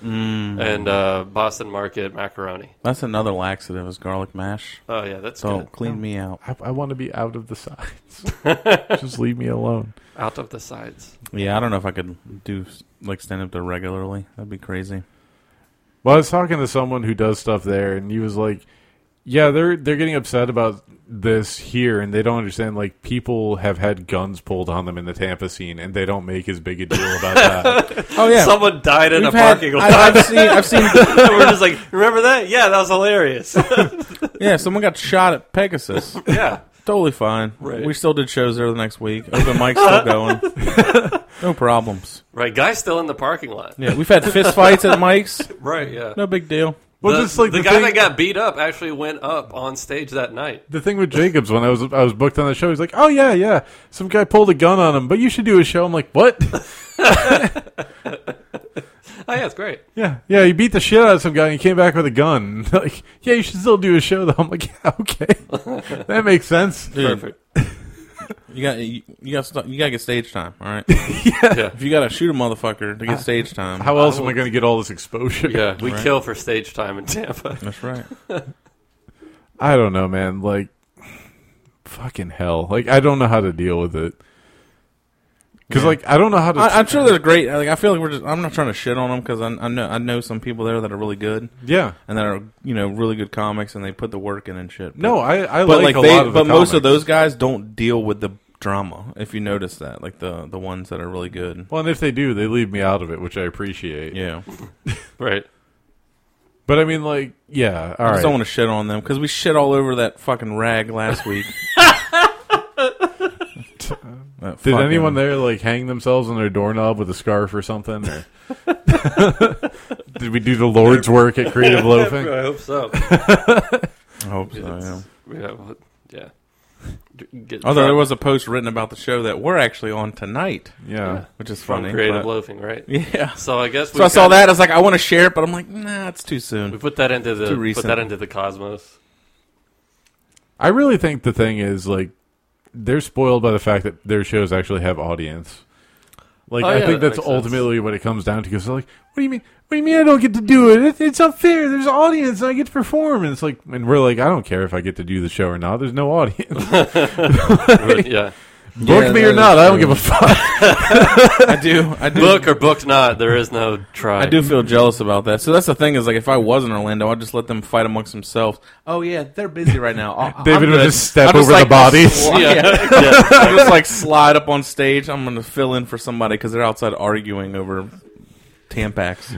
and Boston Market macaroni. That's another laxative is garlic mash. Oh yeah, that's So good. clean me out. I want to be out of the sides. Just leave me alone. Out of the sides. Yeah, I don't know if I could do like stand up there regularly. That'd be crazy. Well, I was talking to someone who does stuff there, and he was like, "Yeah, they're getting upset about this here, and they don't understand. Like, people have had guns pulled on them in the Tampa scene, and they don't make as big a deal about that." Oh yeah, Someone died in We've a had- parking lot. I've seen. We're just like, remember that? Yeah, that was hilarious. Yeah, someone got shot at Pegasus. Yeah. Totally fine. Right. We still did shows there the next week. Open mic's still going. No problems. Right, guy's still in the parking lot. Yeah, we've had fist fights at Mike's. Right, yeah. No big deal. Well, the, just like the guy thing, that got beat up actually went up on stage that night. the thing with Jacobs when I was booked on the show, he's like, "Oh yeah, some guy pulled a gun on him, but you should do a show." I'm like, "What?" Oh yeah, it's great. yeah, he beat the shit out of some guy and he came back with a gun. Like, yeah, you should still do a show though. I'm like, yeah, okay, that makes sense. Dude, Perfect. you got to get stage time. All right. Yeah. If you got to shoot a motherfucker to get stage time, How else am I going to get all this exposure? Yeah, we Right. kill for stage time in Tampa. that's right. I don't know, man. Like, fucking hell. Like, I don't know how to deal with it. Because, Yeah. like, I don't know how to. I'm sure there's great. Like I feel like I'm not trying to shit on them because I know some people there that are really good Yeah. and that are really good comics and they put the work in and shit. No, I but like a they lot of the but most of comics. those guys don't deal with the drama. If you notice that, like the ones that are really good. Well, and if they do, they leave me out of it, which I appreciate. Yeah, Right. But I mean, like, yeah, all I just right. don't want to shit on them because we shit all over that fucking rag last week. Did anyone there like hang themselves on their doorknob with a scarf or something? Or did we do the Lord's work at Creative Loafing? I hope so. I hope so. Yeah. Yeah. Although there was a post written about the show that we're actually on tonight, Yeah. which is from funny. Creative but- Loafing, right? Yeah. So I guess So I saw that. I was like, I want to share it, but I'm like, nah, it's too We soon. put that into Too recent. the cosmos. I really think the thing is like they're spoiled by the fact that their shows actually have audience. Like, Oh, I yeah, think that that's makes sense. ultimately what it comes down to. Because they're like, what do you mean? What do you mean I don't get to do it? It's unfair. There's an audience and I get to perform. And it's like, and we're like, I don't care if I get to do the show or not. There's no audience. Yeah. Book Yeah, me that or is not. I don't true. give a fuck. I do. Book or booked not, there is no try. I do feel jealous about that. So that's the thing is, like, if I was in Orlando, I'd just let them fight amongst themselves. Oh yeah, they're busy right now. David I'm would good. just step I'll over the like, bodies. Yeah. I'll just like slide up on stage. I'm going to fill in for somebody because they're outside arguing over Tampax.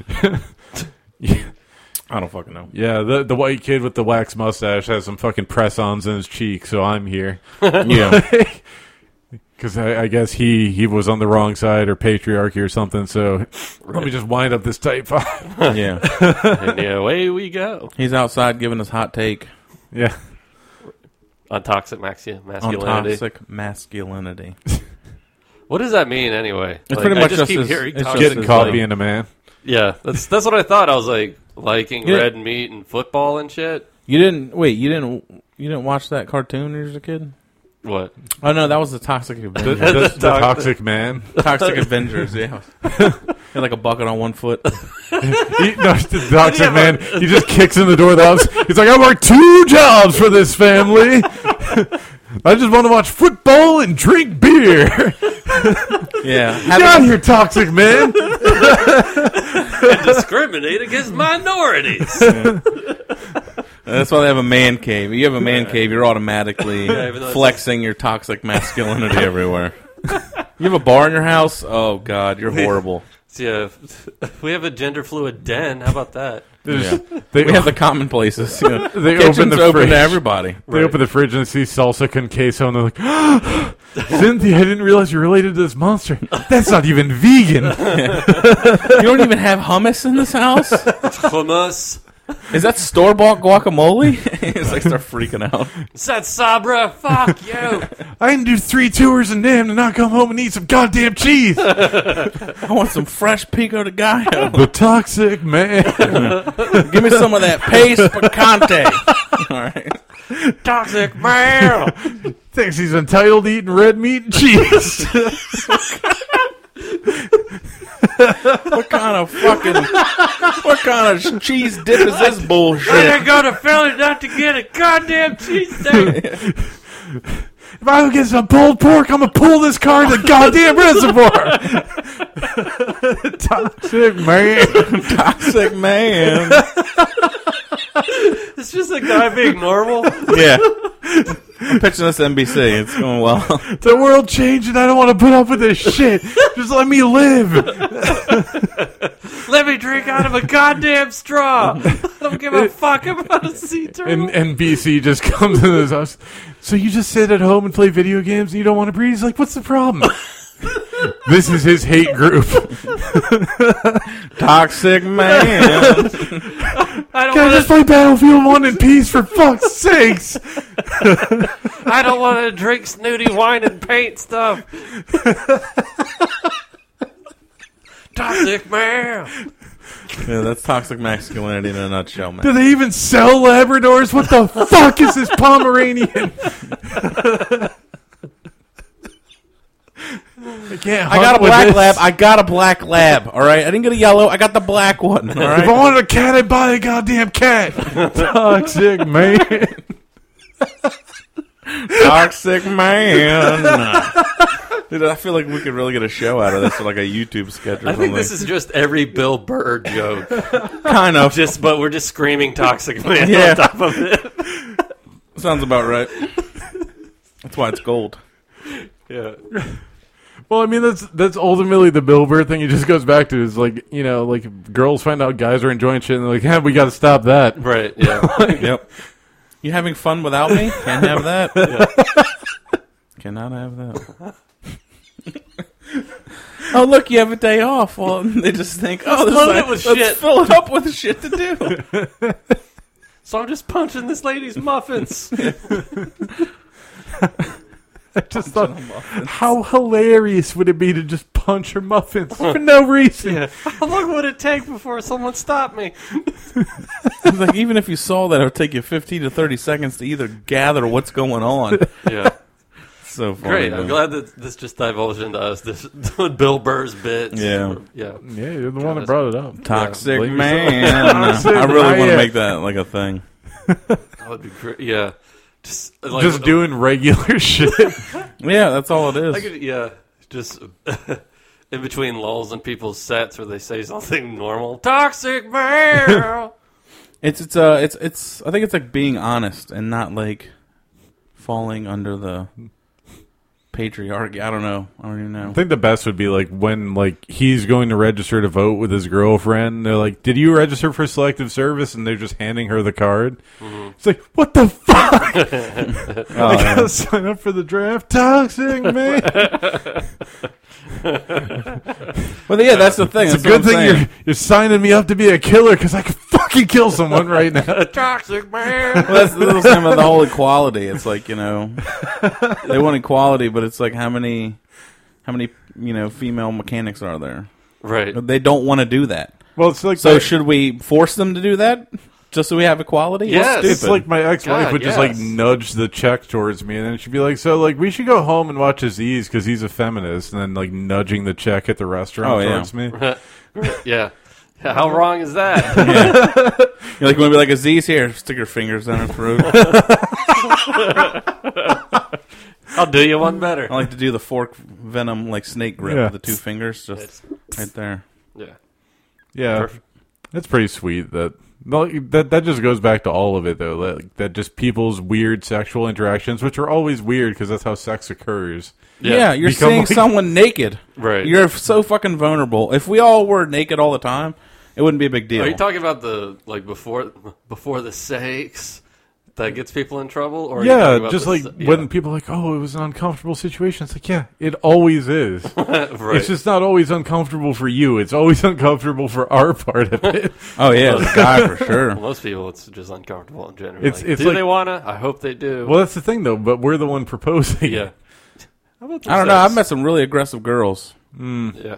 I don't fucking know. Yeah, the white kid with the wax mustache has some fucking press-ons in his cheek, so I'm here. Yeah. Because I guess he was on the wrong side or patriarchy or something, so let me just wind up this type 5. Yeah. And away we go. He's outside giving us hot take Yeah. On toxic on masculinity. toxic masculinity. What does that mean anyway? It's pretty much I just just keep as- hearing it's toxic. just Getting as, caught like- being a man. Yeah, that's what I thought. I was like liking Yeah. red meat and football and shit. You didn't watch that cartoon when you was a kid? What? Oh no, that was the Toxic The, Avengers. the toxic man. Toxic Avengers, yeah. Had like a bucket on one foot. No, the toxic man. He just kicks in the door of the house. He's like, I work 2 jobs for this family. I just want to watch football and drink beer. Yeah. Get out of here, toxic man. And discriminate against minorities. That's why they have a man cave. You have a man cave, you're automatically even though it's flexing your toxic masculinity everywhere. You have a bar in your house? Oh God, you're horrible. So, yeah, we have a gender fluid den. How about that? Yeah. They, We have the commonplaces. You know. They Kitchen's open the open fridge. to everybody. They open the fridge and see salsa con queso, and they're like, Cynthia, I didn't realize you're related to this monster. That's not even vegan. You don't even have hummus in this house? Hummus. Is that store-bought guacamole? It's like start freaking out. Is that Sabra? Fuck you. I can do 3 tours and damn to not come home and eat some goddamn cheese. I want some fresh pico de gallo. The toxic man. Give me some of that paste picante. All right. Toxic man. Thinks he's entitled to eating red meat and cheese. What kind of cheese dip is this I bullshit? didn't go to Philly not to get a goddamn cheesesteak. If I don't get some pulled pork, I'm going to pull this car to the goddamn reservoir. Toxic man. Toxic man. It's just a guy being normal. Yeah. I'm pitching this to NBC. It's going well. The world changed and I don't want to put up with this shit. Just let me live. Let me drink out of a goddamn straw. I don't give a fuck about a sea turtle. And BC just comes into his house. So you just sit at home and play video games and you don't want to breathe? He's like, what's the problem? This is his hate group. Toxic man. I don't Can I want just play Battlefield 1 in peace for fuck's sakes? I don't want to drink snooty wine and paint stuff. Toxic man. Yeah, that's toxic masculinity in a nutshell, man. Do they even sell Labradors? What the fuck is this Pomeranian? I can't. I got a hunt with black this. lab. I got a black lab. All right. I didn't get a yellow. I got the black one. All If right. I wanted a cat, I'd buy a goddamn cat. Toxic man. Toxic man. Dude, I feel like we could really get a show out of this, or like a YouTube sketch or I something. think this is just every Bill Burr joke. kind of. But we're just screaming toxic man Yeah. on top of it. Sounds about right. That's why it's gold. Yeah. Well, I mean, that's ultimately the Bill Burr thing. It just goes back to is like, you know, like girls find out guys are enjoying shit and they're like, yeah, we got to stop that. Right. Yeah. Yep. You having fun without me? Can't have that. Yeah. Cannot have that. Oh, look, you have a day off. Well, they just think, oh, let's fill it up with shit to do. So I'm just punching this lady's muffins. I just thought, how hilarious would it be to just punch her muffins for no reason? Yeah. How long would it take before someone stopped me? It's like, even if you saw that, it would take you 15 to 30 seconds to either gather what's going on. Yeah. So funny. Great. man. I'm glad that this just divulged into us. This Bill Burr's bits. Yeah. Yeah. Yeah, you're the one that brought it up. Toxic Blame man. Toxic I really want to man. make that like a thing. That would be great. Yeah. Just, like, Just doing regular shit. Yeah, that's all it is. I could, yeah. Just in between lulls in people's sets where they say something normal. Toxic man. It's I think it's like being honest and not like falling under the patriarchy. I don't know. I don't even know. I think the best would be like when like he's going to register to vote with his girlfriend. They're like, "Did you register for selective service?" And they're just handing her the card. Mm-hmm. It's like, what the fuck? I gotta sign up for the draft. Toxic man. Well, yeah, that's the thing. It's a good thing you're signing me up to be a killer because I could fucking kill someone right now. Toxic man. Well, that's the same about the whole equality. It's like, you know, they want equality, but it's like how many female mechanics are there? Right. They don't want to do that. Well, it's like So should we force them to do that just so we have equality? Yes. That's it's stupid. like my ex-wife God, would just like yes. nudge the check towards me, and then she'd be like, "So like we should go home and watch Aziz because he's a feminist," and then like nudging the check at the restaurant Oh, yeah. towards me. Yeah. How wrong is that? Yeah. You're like, want to be like Aziz here? Stick your fingers down her throat. I'll do you one better. I like to do the fork venom like snake grip Yeah. with the two fingers, just right there. Yeah. Yeah, Perfect. that's pretty sweet. That just goes back to all of it though. That just people's weird sexual interactions, which are always weird because that's how sex occurs. Yeah, you're Become seeing like- someone naked. Right. You're so fucking vulnerable. If we all were naked all the time, it wouldn't be a big deal. Are you talking about the like before the sex that gets people in trouble? Or are you talking Yeah, about just the like se- when people are like, "Oh, it was an uncomfortable situation." It's like, yeah, it always is. right. It's just not always uncomfortable for you. It's always uncomfortable for our part of it. Oh yeah, the guy for sure. Well, most people, it's just uncomfortable in general. It's do like- they wanna? I hope they do. Well, that's the thing though. But we're the one proposing. yeah. How about the I don't know. sex? I've met some really aggressive girls. Yeah.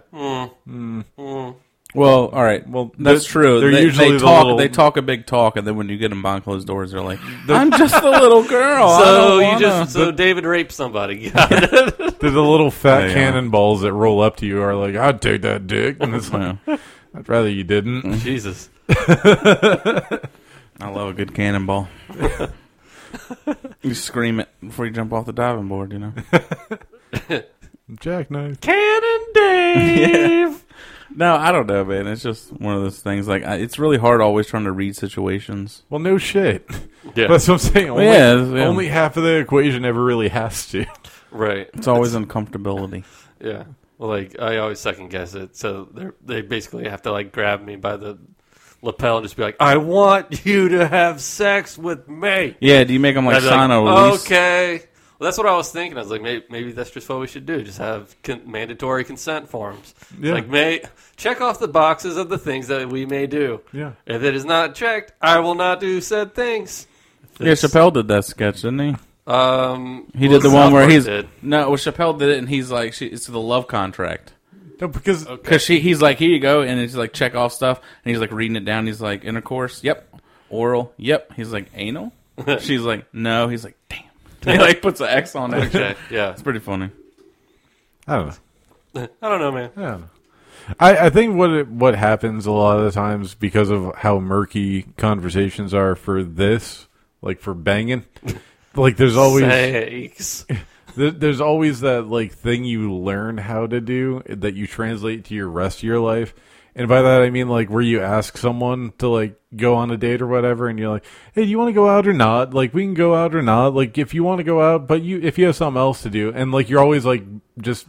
Well, all right. Well, That's true. they're They usually the talk. little- They talk a big talk, and then when you get them behind closed doors, they're like, "I'm just a little girl." I So don't you wanna." just David raped somebody. Got it. The little fat Yeah. cannonballs that roll up to you are like, "I'd take that dick," and it's like, Yeah. I'd rather you didn't. Jesus. I love a good cannonball. You scream it before you jump off the diving board, you know. Jackknife. Cannon Dave. No, I don't know, man. It's just one of those things. Like, it's really hard always trying to read situations. Well, no shit. Yeah. That's what I'm saying. Only, yeah. only half of the equation ever really has to. Right. It's always uncomfortability. Yeah. Well, like I always second guess it. So they basically have to like grab me by the lapel and just be like, "I want you to have sex with me." Yeah, do you make them like I'd be sign a like, release? okay. Well, that's what I was thinking. I was like, maybe that's just what we should do. Just have mandatory consent forms. Yeah. Like, check off the boxes of the things that we may do. Yeah. If it is not checked, I will not do said things. Yeah, Chappelle did that sketch, didn't he? He did the South one where Park he's did. no. Well, Chappelle did it, and he's like, it's the love contract. No, because Because he's like, here you go, and it's like check off stuff, and he's like reading it down. He's like, intercourse, yep. Oral, yep. He's like, anal. She's like, no. He's like, damn. He like puts an X on it. Okay, yeah. It's pretty funny. I don't know. I don't know, man. I don't know. I think what happens a lot of the times because of how murky conversations are for this, like for banging, like there's always Sakes. there's always that like thing you learn how to do that you translate to your rest of your life. And by that I mean like where you ask someone to like go on a date or whatever, and you're like, hey, do you want to go out or not? Like, we can go out or not. Like, if you want to go out, but if you have something else to do, and like you're always like just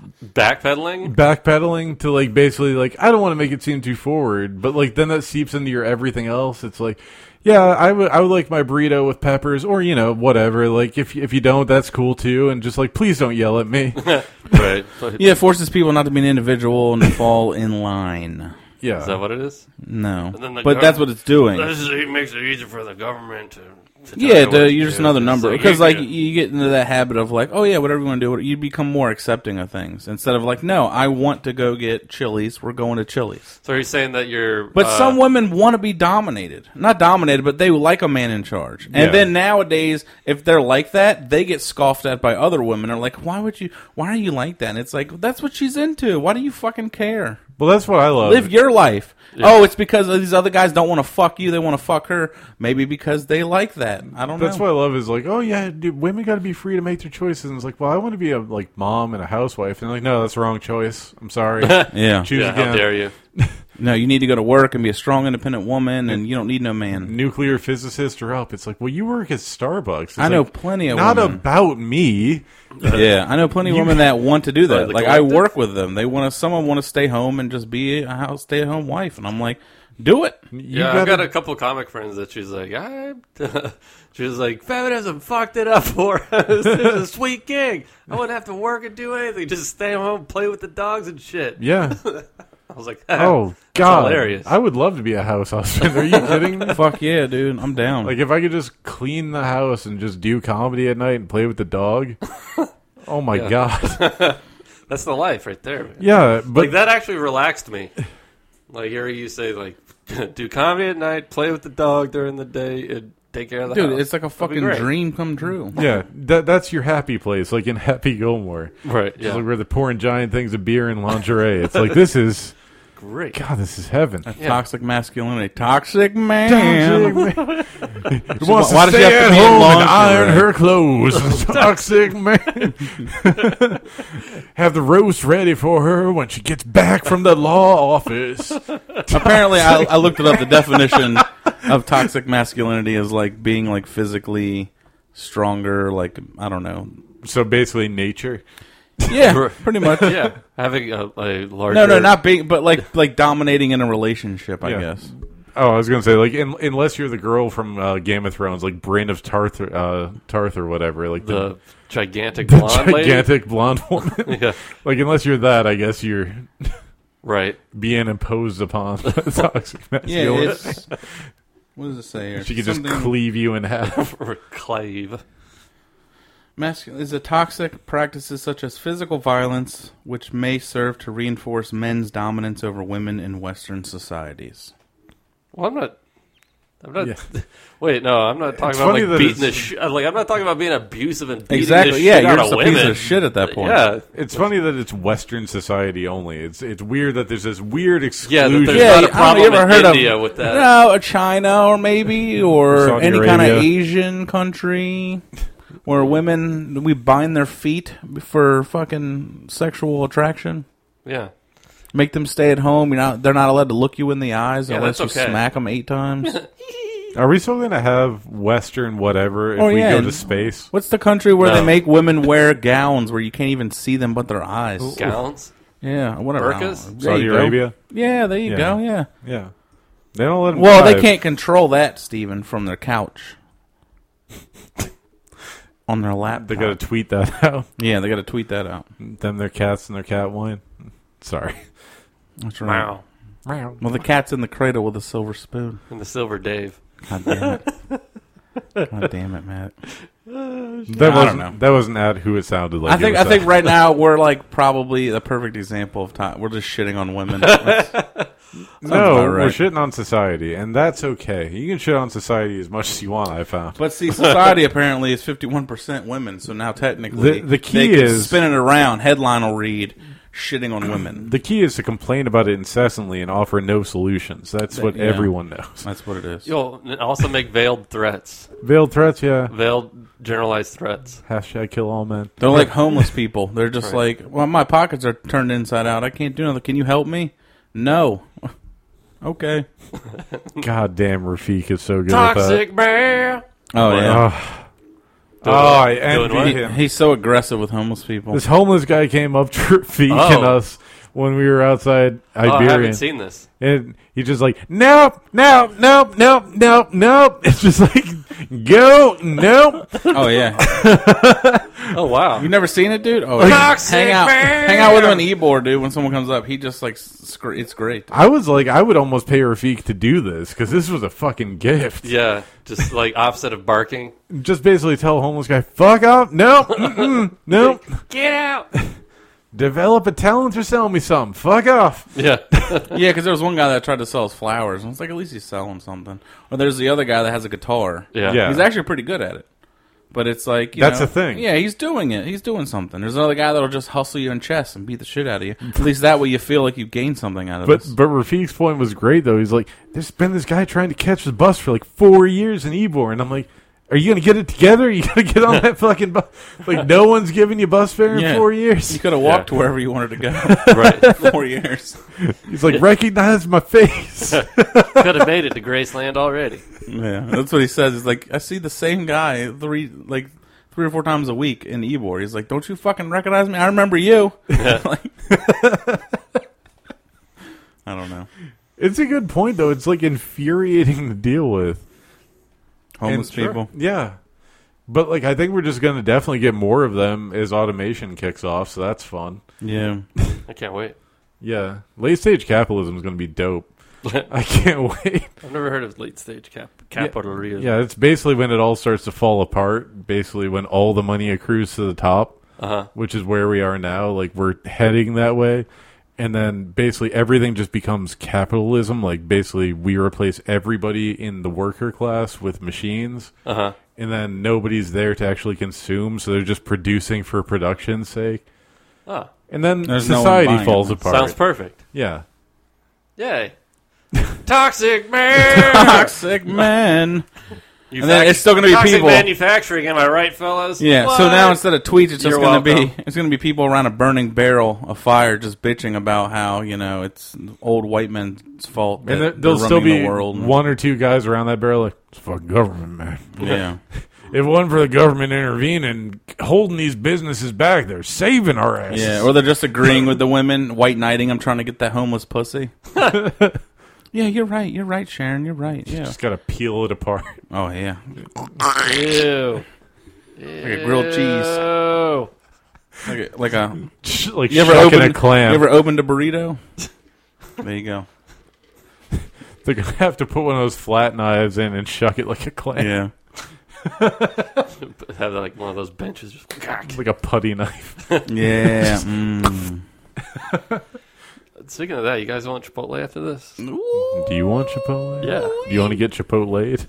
backpedaling to like basically like I don't want to make it seem too forward, but like then that seeps into your everything else. It's like, yeah, I would like my burrito with peppers, or whatever. Like if you don't, that's cool too. And just like, please don't yell at me. Right. Yeah, it forces people not to be an individual and to fall in line. Yeah, Is that what it is? No, And then the but that's what it's doing. It makes it easier for the government to Yeah, tell you what you're to just do. another It's number. like, Because, you- you get into that habit of, like, oh, yeah, whatever you want to do. You become more accepting of things. Instead of, like, no, I want to go get Chili's. We're going to Chili's. So you're saying that you're... But some women want to be dominated. Not dominated, but they like a man in charge. And Yeah. then nowadays, if they're like that, they get scoffed at by other women. They're like, why are you like that? And it's like, that's what she's into. Why do you fucking care? well, that's what I love. Live your life. Yeah. Oh, it's because these other guys don't want to fuck you. They want to fuck her. Maybe because they like that. I don't know. That's what I love is like, oh yeah, dude, women got to be free to make their choices. And it's like, well, I want to be a like mom and a housewife, and like, no, that's the wrong choice. I'm sorry. Yeah. Choose Yeah, again. how dare you? No, you need to go to work and be a strong, independent woman, and you don't need no man. Nuclear physicist or up. It's like, well, you work at Starbucks. It's I know like, plenty of not women. about me. Yeah, I know plenty of women that want to do that. the Like, I collective? work with them. Someone want to stay home and just be a stay-at-home wife, and I'm like, do it. Yeah, I've got a couple comic friends that she's like, she was like, feminism fucked it up for us. It was a sweet gig. I wouldn't have to work and do anything. Just stay home, play with the dogs and shit. Yeah. I was like, Oh that's God, hilarious. I would love to be a house husband. Are you kidding me? Fuck yeah, dude. I'm down. Like if I could just clean the house and just do comedy at night and play with the dog. Oh my Yeah. God. That's the life right there, man. Yeah, but Like, that actually relaxed me. Like, hearing you say, like, do comedy at night, play with the dog during the day, and take care of the dude, house. it's like a That'd be fucking great. dream come true. yeah, that's your happy place, like in Happy Gilmore. Right, It's yeah. like where they're pouring giant things of beer and lingerie. It's like this is Great. God, this is heaven. Yeah. Toxic masculinity. Toxic man. Who wants Why to does she stay have to at be in home and lingerie? iron her clothes? Toxic man. Have the roast ready for her when she gets back from the law office. Apparently, I looked it up. The definition of toxic masculinity is like being like physically stronger. Like, I don't know. So basically, nature. Yeah, pretty much. Yeah, having a larger... No, not being, but like dominating in a relationship. I Yeah. guess. Oh, I was gonna say like unless you're the girl from Game of Thrones, like Brienne of Tarth or whatever, like the gigantic the blonde lady. gigantic blonde woman. Yeah, Like unless you're that, I guess you're right. being imposed upon by toxic Yeah. masculinity. It's, what does it say here? She could just Something- cleave you in half. Or clave. Is a toxic practices such as physical violence, which may serve to reinforce men's dominance over women in Western societies. Well, I'm not. Yeah. Wait, no, I'm not talking It's about funny like that beating the it's- shit. Like, I'm not talking about being abusive and beating Exactly. the Yeah, shit you're out just of a piece women. of shit at that point. Yeah, It's funny that it's Western society only. It's weird that there's this weird yeah. exclusion. That there's Yeah, not a I don't know, problem you ever in heard of- India with that. No, China or maybe or Saudi any kind of Arabia. Asian country where women we bind their feet for fucking sexual attraction. Yeah, Make them stay at home. They're not allowed to look you in the eyes Yeah, unless you that's okay. smack them 8 times. Are we still gonna have Western whatever if Oh, we yeah, go and- to space? What's the country where No. they make women wear gowns where you can't even see them but their eyes? gowns. Yeah, whatever. Burkas? There Saudi you go. Arabia? Yeah, there you Yeah. go. Yeah. Yeah. They don't let them Well, they drive. can't control that, Stephen, from their couch. On their laptop. They gotta tweet that out. Yeah, they got to tweet that out. Them their cats and their cat wine. Sorry. That's right. Wow. Well, the cat's in the cradle with a silver spoon. And the Silver Dave. God damn it. God damn it, Matt. That I don't know. That wasn't at who it sounded like. I think right now we're like probably the perfect example of time. We're just shitting on women. No, about right. we're shitting on society, and that's okay. You can shit on society as much as you want, I found. But see, society apparently is 51% women, so now technically The key they can is- spin it around. Headline will read shitting on women. The key is to complain about it incessantly and offer no solutions. That's what Yeah. everyone knows. That's what it is. You'll also make veiled threats. Veiled threats, yeah. Veiled generalized threats. Hashtag kill all men. They're like homeless people. They're just Right. like, well, my pockets are turned inside out. I can't do nothing. Can you help me? No. Okay. God damn, Rafik is so good at that. Toxic bear. Oh yeah. I Doing envy what? him. He's so aggressive with homeless people. This homeless guy came up to Rafik and Oh. us when we were outside Oh, I Iberian. haven't seen this. And he's just like, nope. It's just like, go, nope. Oh yeah. Oh wow. You've never seen it, dude? Oh, Toxic hang out bear. with him on Ebor, dude. When someone comes up, he just like it's great. I was like, I would almost pay Rafik to do this because this was a fucking gift. Yeah, just like opposite of barking. Just basically tell a homeless guy, fuck off. Nope. Nope. Get out. Develop a talent or sell me something. Fuck off. Yeah. Yeah, because there was one guy that tried to sell us flowers, and it's like at least he's selling something. Or there's the other guy that has a guitar. Yeah. Yeah. He's actually pretty good at it. But it's like That's know, the thing. Yeah, he's doing it. He's doing something. There's another guy that'll just hustle you in chess and beat the shit out of you. At least that way you feel like you've gained something out of But this. Rafik's point was great though. He's like, there's been this guy trying to catch the bus for like 4 years in Ybor, and I'm like, are you gonna get it together? You gotta get on that fucking bus. Like no one's giving you bus fare in Yeah. 4 years. You could have walked to wherever you wanted to go. Right. 4 years. He's like, recognize my face. Could have made it to Graceland already. Yeah, that's what he says. He's like, I see the same guy three or four times a week in Ybor. He's like, don't you fucking recognize me? I remember you. Like, I don't know. It's a good point though. It's like infuriating to deal with. Homeless And sure, people. Yeah. But like I think we're just gonna definitely get more of them as automation kicks off, so that's fun. Yeah. I can't wait. Yeah. Late stage capitalism is gonna be dope. I can't wait. I've never heard of late stage capitalism. Yeah, it's basically when it all starts to fall apart, basically when all the money accrues to the top, which is where we are now. Like we're heading that way. And then basically everything just becomes capitalism. Like basically we replace everybody in the worker class with machines. And then nobody's there to actually consume, so they're just producing for production's sake. Oh, And then There's no one society buying falls it. apart. sounds perfect. Yeah. Yay. Toxic man. Toxic men. You And then fact- it's still gonna be toxic people. manufacturing. Am I right, fellas? Yeah, What? so now instead of tweets, it's just You're going to welcome. be people around a burning barrel of fire just bitching about how, you know, it's old white men's fault. And that there'll they're still running be the world. one or two guys around that barrel like, it's fucking government, man. Yeah. If it wasn't for the government intervening, holding these businesses back, they're saving our asses. Yeah, or they're just agreeing with the women, white knighting them, trying to get that homeless pussy. Yeah, you're right, Sharon, you're right. Yeah. Just gotta peel it apart. Oh, yeah. Ew. Like a grilled cheese. Ew. Like a Like you ever shucking opened a clam. You ever opened a burrito? There you go. They're gonna have to put one of those flat knives in and shuck it like a clam. Yeah. Have like one of those benches. Just Like a putty knife. Yeah. Mm. Speaking of that, you guys want Chipotle after this? Do you want Chipotle? Yeah. Do you want to get Chipotle'd?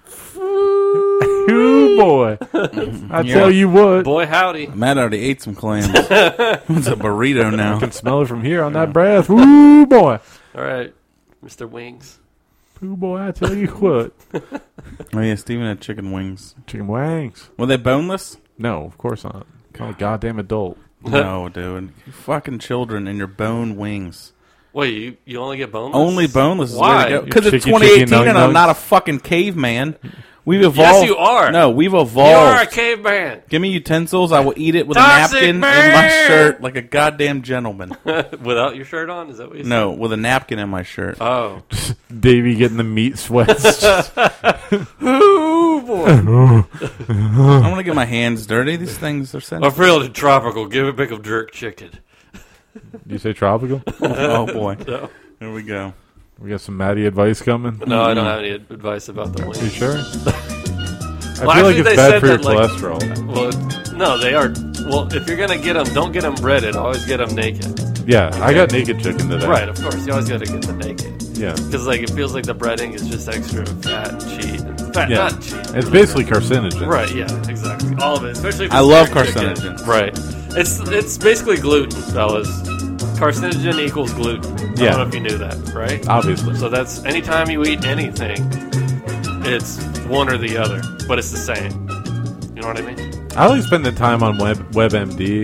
Ooh, boy. I tell you what. Boy, howdy. Matt already ate some clams. It's a burrito I now. can smell it from here on that breath. Ooh, boy. All right, Mr. Wings. Ooh, boy, I tell you what. Oh, yeah, Steven had chicken wings. Chicken wings. Were they boneless? No, of course not. I'm a goddamn adult. No, dude. You fucking children and your bone wings. Wait, you only get boneless? Only boneless is Why? the way to go. Because it's Chicky, 2018 chicky, and I'm nug, not a nugs. fucking caveman. We've evolved. Yes, you are. No, we've You evolved. are a caveman. Give me utensils. I will eat it with Toxic a napkin man! in my shirt like a goddamn gentleman. Without your shirt on? Is that what you said? No, with a napkin in my shirt. Oh. Davey getting the meat sweats. Ooh, boy. I'm going to get my hands dirty. These things are I'm sensitive. feeling tropical. Give a pick of jerk chicken. You say tropical? Oh, boy. No. Here we go. We got some Maddie advice coming. No, I don't have any advice about the You wings. sure? Well, I feel like actually, it's they bad said for your that, like- cholesterol. Well, no, they are. Well, if you're going to get them, don't get them breaded. Always get them naked. Yeah, I got naked chicken today. Right, of course. You always got to get the naked. Yeah. Because like, it feels like the breading is just extra fat and cheap. Fat, Yeah. not cheap. It's basically carcinogen. Right, yeah, exactly. All of it. Especially if I it's love jerk chicken. carcinogens. Right. It's basically gluten, fellas. Carcinogen equals gluten. I Yeah. don't know if you knew that, right? Obviously. So that's anytime you eat anything, it's one or the other, but it's the same. You know what I mean? I like spending time on WebMD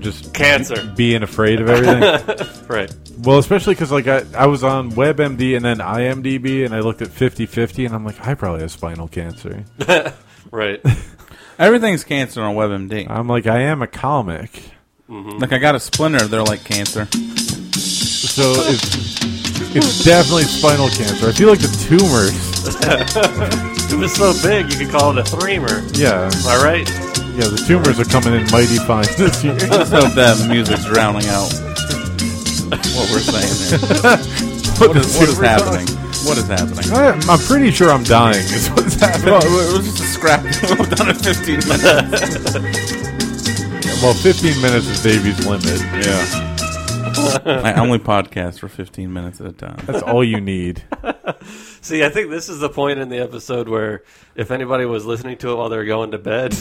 just Cancer. being afraid of everything. Right. Well, especially because like I was on WebMD and then IMDb, and I looked at 50/50, and I'm like, I probably have spinal cancer. Right. Everything's cancer on WebMD. I'm like, I am a comic, Like, I got a splinter. They're like cancer. so it's definitely spinal cancer. I feel like the tumors. It was so big, you could call it a threamer. Yeah, Am I right? yeah, the tumors are coming in mighty fine this year. Let's hope that music's drowning out what we're saying here. What is happening? What is happening? I'm pretty sure I'm dying. Is what's happening. Well, it was just a scrap. We've done it 15 minutes. Well, 15 minutes is Davey's limit. Yeah. I only podcast for 15 minutes at a time. That's all you need. See, I think this is the point in the episode where if anybody was listening to it while they were going to bed,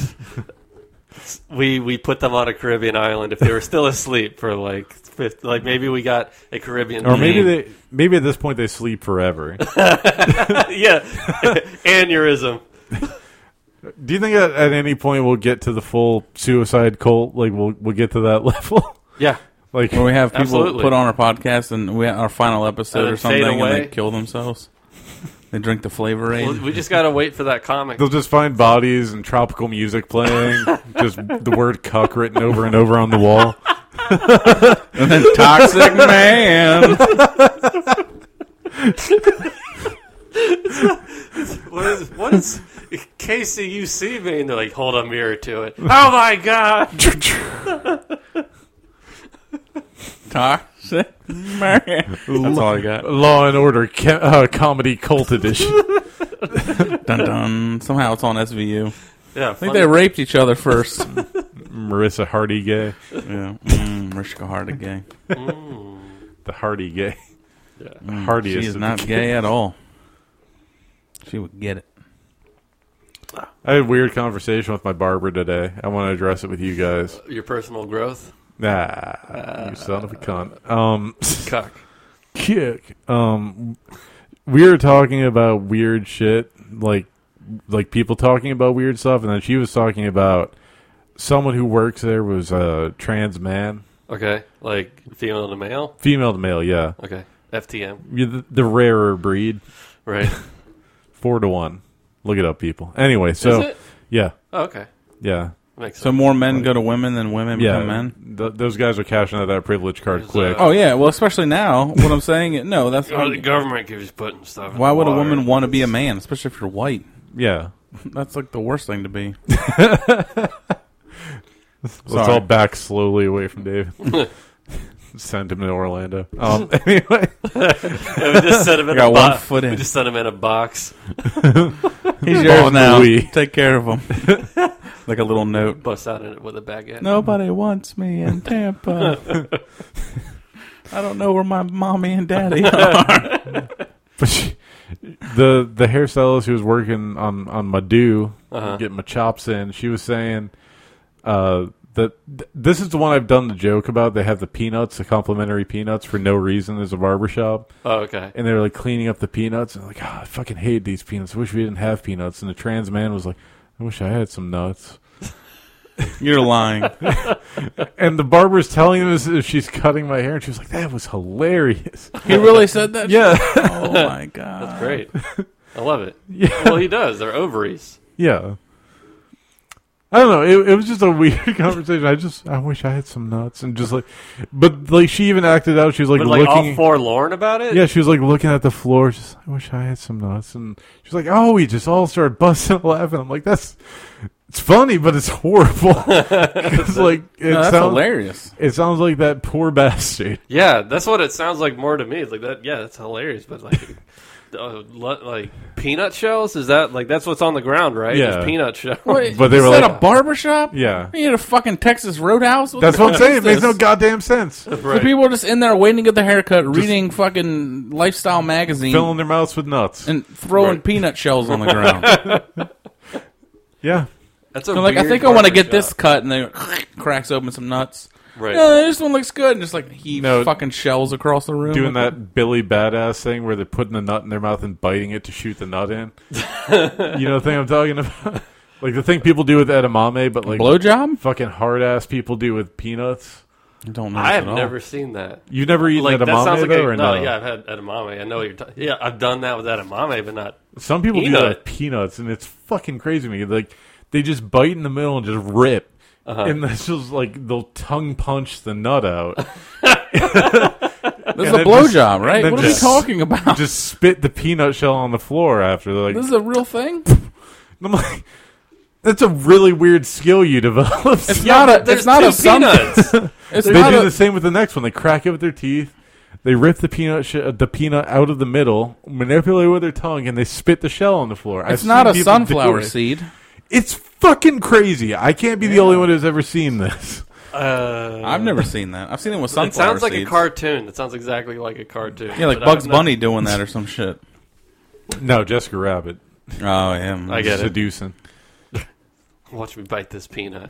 we put them on a Caribbean island if they were still asleep for like maybe we got a Caribbean Or theme. maybe at this point they sleep forever. Yeah, aneurysm. Do you think at any point we'll get to the full suicide cult? Like we'll get to that level? Yeah, Like Where we have people Absolutely. put on our podcast and our final episode And then or something fade and away. they kill themselves. They drink the flavor aid. well, we just gotta wait for that comic. they'll just find bodies and tropical music playing, just the word "cuck" written over and over on the wall. And then Toxic Man. What is Casey? You see me, and they're like, hold a mirror to it. Oh my god! Toxic Man. That's all I got. Law and Order comedy cult edition. Dun dun. Somehow it's on SVU. Yeah, I think they raped each other first. Marissa Hardy gay, Yeah. Mariska Hargitay. the Hardy gay, Yeah. hardiest. She is of not the gay at all. She would get it. I had a weird conversation with my barber today. I want to address it with you guys. Your personal growth, Nah, you son of a cunt. cuck. Kick. We were talking about weird shit, like people talking about weird stuff, and then she was talking about someone who works there was a trans man, Okay, like female to male. female to male. Yeah, Okay, FTM. you're the rarer breed. Right. 4-1. Look it up, people. Anyway, so Is it? yeah, Oh, okay, yeah, makes So sense. more men go to women than women yeah. become men? Those guys are cashing out that privilege card There's, quick. Oh, yeah. Well, especially now. What I'm saying, no, that's Oh, the government keeps putting stuff. in why the would a water. woman want to be a man, especially if you're white? Yeah, That's like the worst thing to be. let's all back slowly away from David. Send him to Orlando. Anyway, Yeah, we just sent him in Got a one box. foot in. We just sent him in a box. He's yours Bon now. Louis. Take care of him. Like a little note. Bust out in it with a baguette. Nobody wants me in Tampa. I don't know where my mommy and daddy are. but the hairstylist who was working on my do, getting my chops in, she was saying that this is the one I've done the joke about. They have the peanuts, the complimentary peanuts for no reason as a barbershop. Oh, okay. And they were like cleaning up the peanuts and like, oh, I fucking hate these peanuts. I wish we didn't have peanuts. And the trans man was like, I wish I had some nuts. You're lying. And the barber's telling him this as she's cutting my hair, and she was like, that was hilarious. He really said that? Yeah. Oh, my God. That's great. I love it. Yeah. Well, he does. They're ovaries. Yeah. I don't know. It was just a weird conversation. I wish I had some nuts, and just like, but like she even acted out. She was like But like looking. all forlorn about it? Yeah, she was like looking at the floor. Just, I wish I had some nuts, and she's like, oh, we just all started busting laughing. I'm like, it's funny, but it's horrible. 'Cause, like, No, that's hilarious. It sounds like that poor bastard. Yeah, that's what it sounds like more to me. It's like that. Yeah, that's hilarious. But like, like peanut shells, is that like that's what's on the ground, right? Yeah. Just peanut shells. Wait, But they is were that like- a barbershop? Yeah. You had a fucking Texas Roadhouse? That's the what I'm fuck saying. is It makes this? no goddamn sense. The Right. people are just in there waiting to get the haircut, reading fucking Lifestyle magazine, Filling their mouths with nuts. and throwing Right. peanut shells on the ground. Yeah. That's a They're like, I weird think I want to get barbershop. this cut, and they cracks open some nuts. Right. Yeah, this one looks good, and just like heave No. fucking shells across the room. Doing that Billy Badass thing where they're putting the nut in their mouth and biting it to shoot the nut in. You know the thing I'm talking about? Like the thing people do with edamame, but like Blowjob? fucking hard ass people do with peanuts. I don't know. I have at all. never seen that. You've never eaten Like that sounds edamame like though, or no? yeah, I've had edamame. I know what you're talking. Yeah, I've done that with edamame, but not. Some people do Peanut. that with peanuts, and it's fucking crazy to me. Like they just bite in the middle and just rip, and that's just like they'll tongue punch the nut out. This is And a then blowjob, just- right? then What are we just- talking about? Just spit the peanut shell on the floor after. They're like, This is a real thing? I'm like, that's a really weird skill you develop. It's not a. There's It's not two a sun. peanuts. It's They not do a, the same with the next one. They crack it with their teeth. They rip the peanut out of the middle, manipulate it with their tongue, and they spit the shell on the floor. It's I've not seen a people do sunflower it. seed. It's fucking crazy. I can't be the only one who's ever seen this. I've never seen that. I've seen it with It sunflower sounds like seeds. a cartoon. It sounds exactly like a cartoon. Yeah, like But Bugs I've not- Bunny doing that or some shit. No, Jessica Rabbit. Oh, yeah. I get it. Seducing. Watch me bite this peanut.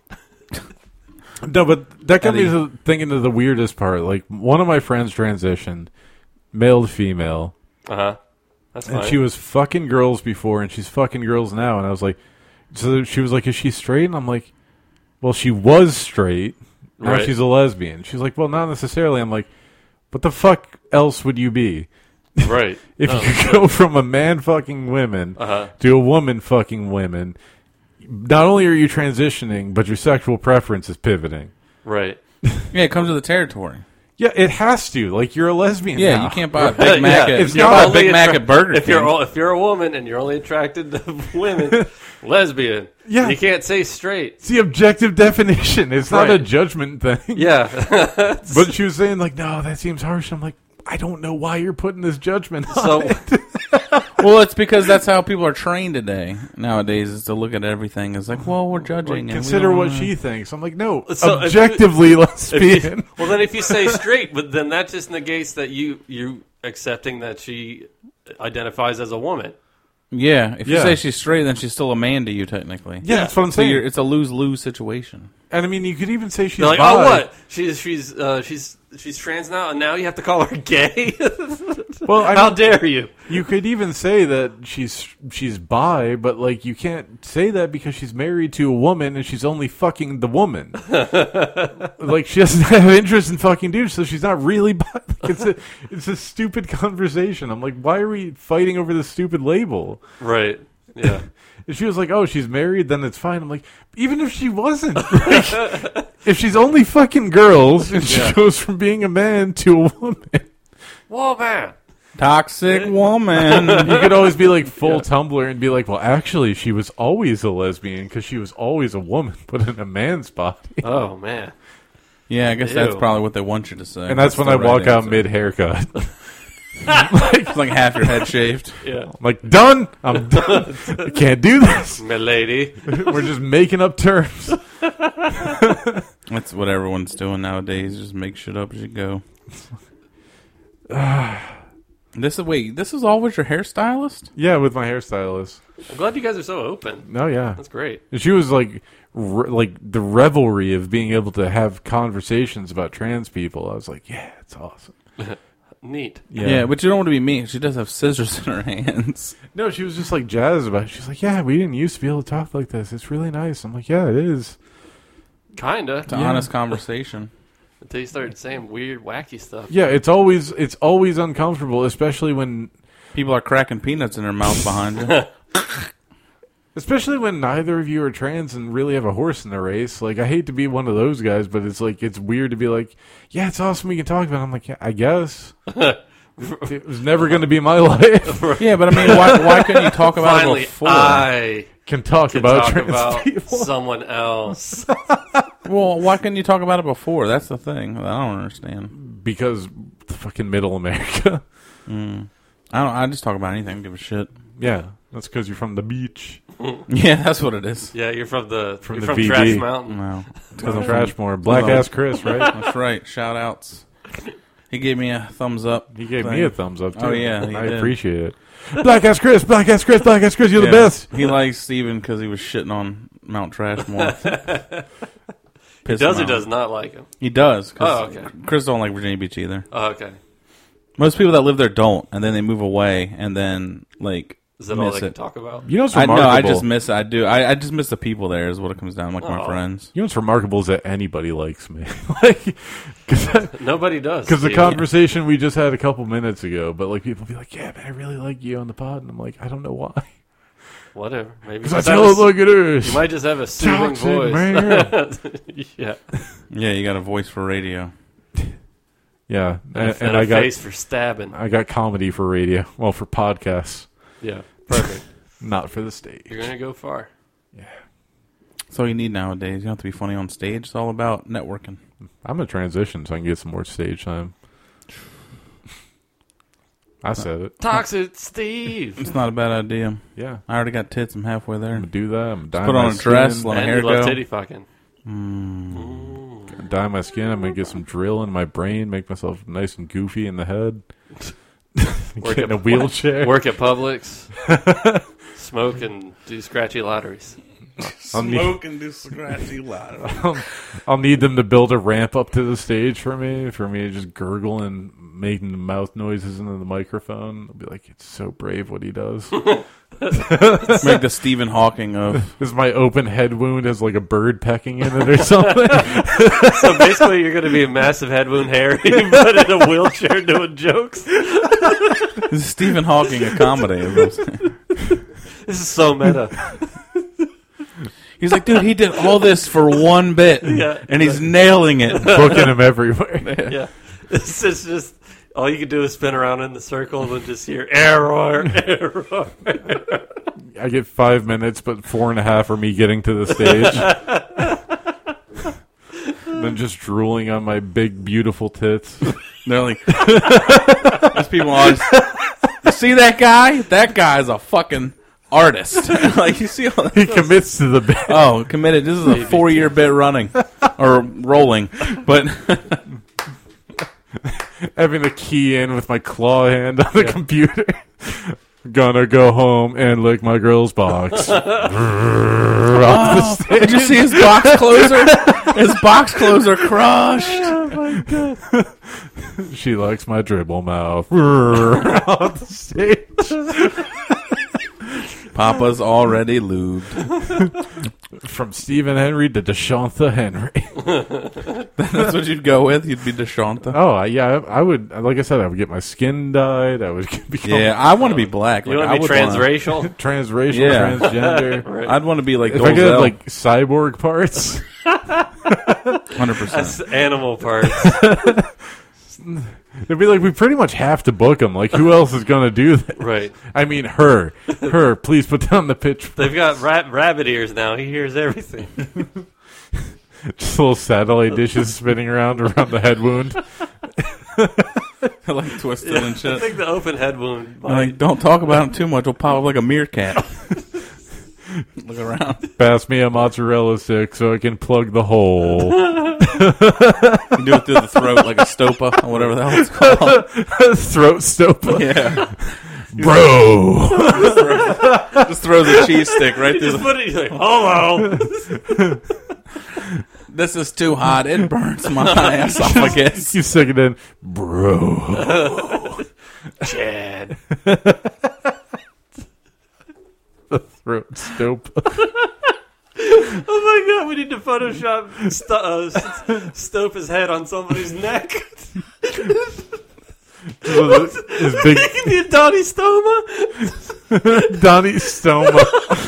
No, but that got me Eddie. to thinking of the weirdest part. Like, one of my friends transitioned, male to female, That's and fine. she was fucking girls before, and she's fucking girls now. And I was like, so she was like, is she straight? And I'm like, well, she was straight. Now Right. she's a lesbian. She's like, well, not necessarily. I'm like, what the fuck else would you be? Right. If No, you go from a man fucking women to a woman fucking women, not only are you transitioning, but your sexual preference is pivoting. Right. Yeah, it comes with the territory. Yeah, it has to. Like, you're a lesbian Yeah, now. you can't buy a Big Mac. Yeah, At, it's you can't not buy a only Big Mac at Burger If King. you're a woman and you're only attracted to women, lesbian. Yeah. You can't say straight. It's the objective definition. It's not a Right. judgment thing. Yeah. But she was saying, like, no, that seems harsh. I'm like, I don't know why you're putting this judgment on So it. Well, it's because that's how people are trained today. Nowadays, is to look at everything as like, well, we're judging. and we Consider don't what wanna- she thinks. I'm like, no, So if objectively if lesbian. well, then if you say straight, but then that just negates that you accepting that she identifies as a woman. Yeah, if you Yeah. say she's straight, then she's still a man to you, technically. Yeah, that's what I'm So saying. it's a lose-lose situation. And I mean, you could even say she's They're like, bi. oh, what? She's trans now, and now you have to call her gay. Well, I How mean, dare you? you could even say that she's bi, but like you can't say that because she's married to a woman and she's only fucking the woman. Like she doesn't have interest in fucking dudes, so she's not really bi. Like, it's a stupid conversation. I'm like, why are we fighting over this stupid label? Right. Yeah. If she was like, oh, she's married, then it's fine. I'm like, even if she wasn't, like, if she's only fucking girls and she goes from being a man to a woman, Whoa, man. Toxic woman. you could always be like full Tumblr and be like, well, actually, she was always a lesbian because she was always a woman, but in a man's body. Oh, man. Yeah, I guess that's Ew. probably what they want you to say. And that's when the I right walk out answer. mid haircut. It's like half your head shaved. Yeah. I'm like, done. I'm done. I can't do this. Milady. We're just making up terms. That's what everyone's doing nowadays. Just make shit up as you go. This is always your hairstylist? Yeah, with my hairstylist. I'm glad you guys are so open. No, yeah. That's great. And she was like, like the revelry of being able to have conversations about trans people. I was like, yeah, it's awesome. Neat. Yeah, but you don't want to be mean. She does have scissors in her hands. No, she was just like jazzed about it. She's like, yeah, we didn't used to be able to talk like this. It's really nice. I'm like, yeah, it is. Kinda. It's an honest conversation. Until you started saying weird, wacky stuff. Yeah, it's always uncomfortable, especially when People are cracking peanuts in their mouth behind you. especially when neither of you are trans and really have a horse in the race. Like, I hate to be one of those guys, but it's like it's weird to be like, yeah, it's awesome we can talk about it. I'm like, yeah, I guess. It was never going to be my life. Yeah, but I mean, why couldn't you talk about Finally, it before? I Can talk can about talk trans about people. someone else. Well, why couldn't you talk about it before? That's the thing. I don't understand. Because fucking middle America. I just talk about anything. I don't give a shit. Yeah, that's because you're from the beach. Yeah, that's what it is. Yeah, you're from the Trash VD. Mountain. No, Because I'm Trashmore. Black ass Chris, right? that's right. Shout outs. He gave me a thumbs up. He gave thing. me a thumbs up, too. Oh, yeah, he I did. appreciate it. Black ass Chris, Black ass Chris, Black ass Chris, you're Yeah. the best. He likes Steven because he was shitting on Mount Trashmore. He does or does not like him? He does. 'cause Oh, okay. Chris don't like Virginia Beach either. Oh, okay. Most people that live there don't, and then they move away, and then like Is that all Miss they can it. talk about? You know what's I remarkable? know. I just miss. I do. I just miss the people there. Is what it comes down. Like my Oh. friends. You know what's remarkable is that anybody likes me. Like, Nobody does. because the Steve. conversation we just had a couple minutes ago, but like people be like, "Yeah, man, I really like you on the pod," and I'm like, I don't know why. Whatever. Maybe Because I just tell have it like it is. you might just have a soothing Toxic, voice. man. Yeah. Yeah, you got a voice for radio. Yeah, And and a I got face for stabbing. I got comedy for radio. Well, for podcasts, Yeah. Perfect. not for the stage. You're gonna go far. That's all you need nowadays. You don't have to be funny on stage. It's all about networking. I'm gonna transition so I can get some more stage time. I said it. Toxic Steve. It's not a bad idea. Yeah, I already got tits. I'm halfway I'm there. gonna do that. I'm gonna dye Put my on a dress, skin. let my And hair you love go. titty fucking. Dye my skin. I'm gonna get some drill in my brain. Make myself nice and goofy in the head. Get in a wheelchair. Work at Publix. Smoke and do scratchy lotteries. I'll need, and do scratchy loud. I'll need them to build a ramp up to the stage for me to just gurgle and making the mouth noises into the microphone. I'll be like, it's so brave what he does. Make the Stephen Hawking of. This my open head wound has like a bird pecking in it or something. So basically, you're going to be a massive head wound Harry, but in a wheelchair doing jokes. This is Stephen Hawking a comedy. Is what I'm saying. This is so meta. He's like, dude, he did all this for one bit, Yeah. and he's nailing it. Booking him everywhere. Yeah. This is just all you can do is spin around in the circle and just hear error, error. I get 5 minutes, but 4.5 are me getting to the stage. Then just drooling on my big, beautiful tits. They're like, there's people always, you see that guy? That guy's a fucking artist. Like, you see all He commits to the bit. Oh, committed. This is a 4-year bit running or rolling, but Having to key in with my claw hand on the computer. Gonna go home and lick my girl's box. oh, did you see his box closer? His box closer crushed. She likes my dribble mouth. Off the stage. Papa's already lubed. From Stephen Henry to Deshantha Henry. That's what you'd go with. You'd be Deshantha. Oh, yeah, I would. Like I said, I would get my skin dyed. I would become Yeah, I want to be black. You Like, want to be transracial? transracial, Yeah. transgender. Right. I'd want to be like If I could have Dolezal. like cyborg parts, 100%. That's animal parts. it'd be like we pretty much have to book them. Like, who else is gonna do that? Right. I mean, her. Please put down the pitch. They've got rabbit ears now. He hears everything. Just little satellite dishes spinning around the head wound. like twisted and I shit. think the open head wound. I'm like, don't talk about him too much. We'll pop up like a meerkat. Look around. Pass me a mozzarella stick so I can plug the hole. You do it through the throat like a stopa or whatever the hell it's called. Throat stopa. Yeah. Bro. Just throws a cheese stick right through Just the... put it. He's like, hello. This is too hot. It burns my esophagus. You stick it in. Bro. Chad. Throat stopa. Oh my god, we need to Photoshop Stopa's head on somebody's neck. His big It can be a Donnie Stoma. Donnie Stoma.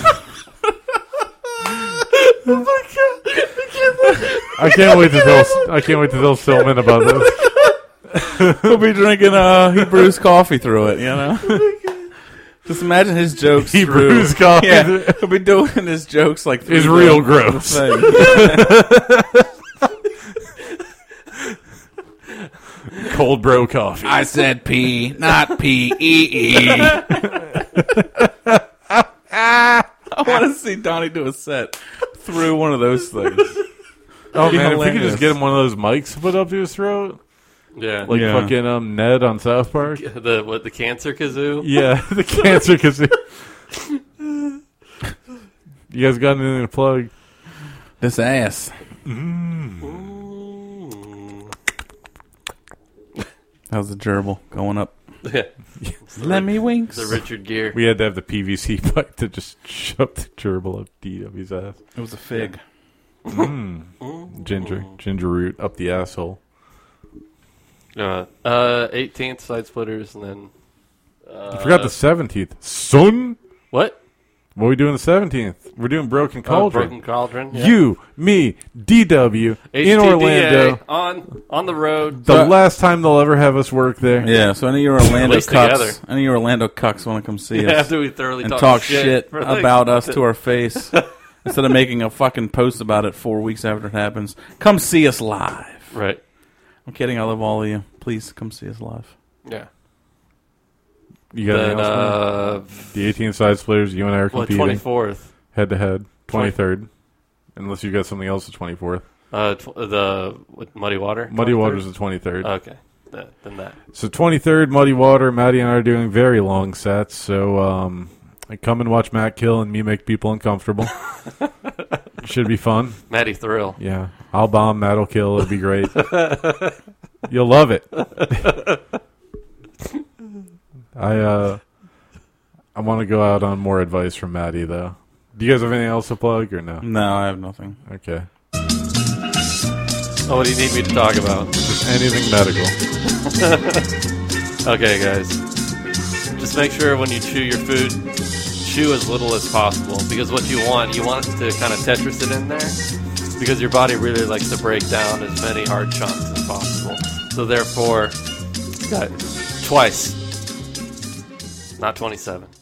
Oh my god. I can't wait to tell Stillman about this. He'll be drinking Hebrews coffee through it, you know? Just imagine his jokes Hebrews through. coffee. Yeah, he'll be doing his jokes like through Is the- real gross. the thing. Cold bro coffee. I said P, not P-E-E. I want to see Donnie do a set through one of those things. Oh man, if we could hilarious. just get him one of those mics put up to his throat, Yeah. like Yeah. fucking Ned on South Park. The cancer kazoo? Yeah, the cancer kazoo. You guys got anything to plug? This ass. Ooh. How's the gerbil going up? Lemmy Winks. The Richard Gere. We had to have the PVC pipe to just shove the gerbil up DW's ass. It was a fig. Ginger root up the asshole. 18th side splitters, and then You forgot the 17th. Son! what? What are we doing the 17th? We're doing Broken Cauldron. Broken Cauldron. Yeah. You, me, DW, in HTDA Orlando. on the road. The last time they'll ever have us work there. Yeah, so any of you Orlando least together. cucks, any of you Orlando cucks want to come see us After we thoroughly and talk shit for like- about us to our face, instead of making a fucking post about it 4 weeks after it happens, come see us live. Right. I'm kidding. I love all of you. Please come see us live. Yeah. You got anything else? Man? The 18 side splitters, you and I are competing. 24th. Head to head. 23rd. Unless you got something else the 24th. With Muddy Water? Muddy 23rd? Water's the 23rd. Okay. Then that. So 23rd, Muddy Water. Maddie and I are doing very long sets. So come and watch Matt kill and me make people uncomfortable. Should be fun. Maddie Thrill. Yeah. I'll bomb, Matt'll kill. It'll be great. You'll love it. I want to go out on more advice from Maddie, though. Do you guys have anything else to plug, or no? No, I have nothing. Okay. Oh, what do you need me to talk about? Just anything medical. Okay, guys. Just make sure when you chew your food, chew as little as possible. Because what you want to kind of Tetris it in there. Because your body really likes to break down as many hard chunks as possible. So therefore, twice. Not 27.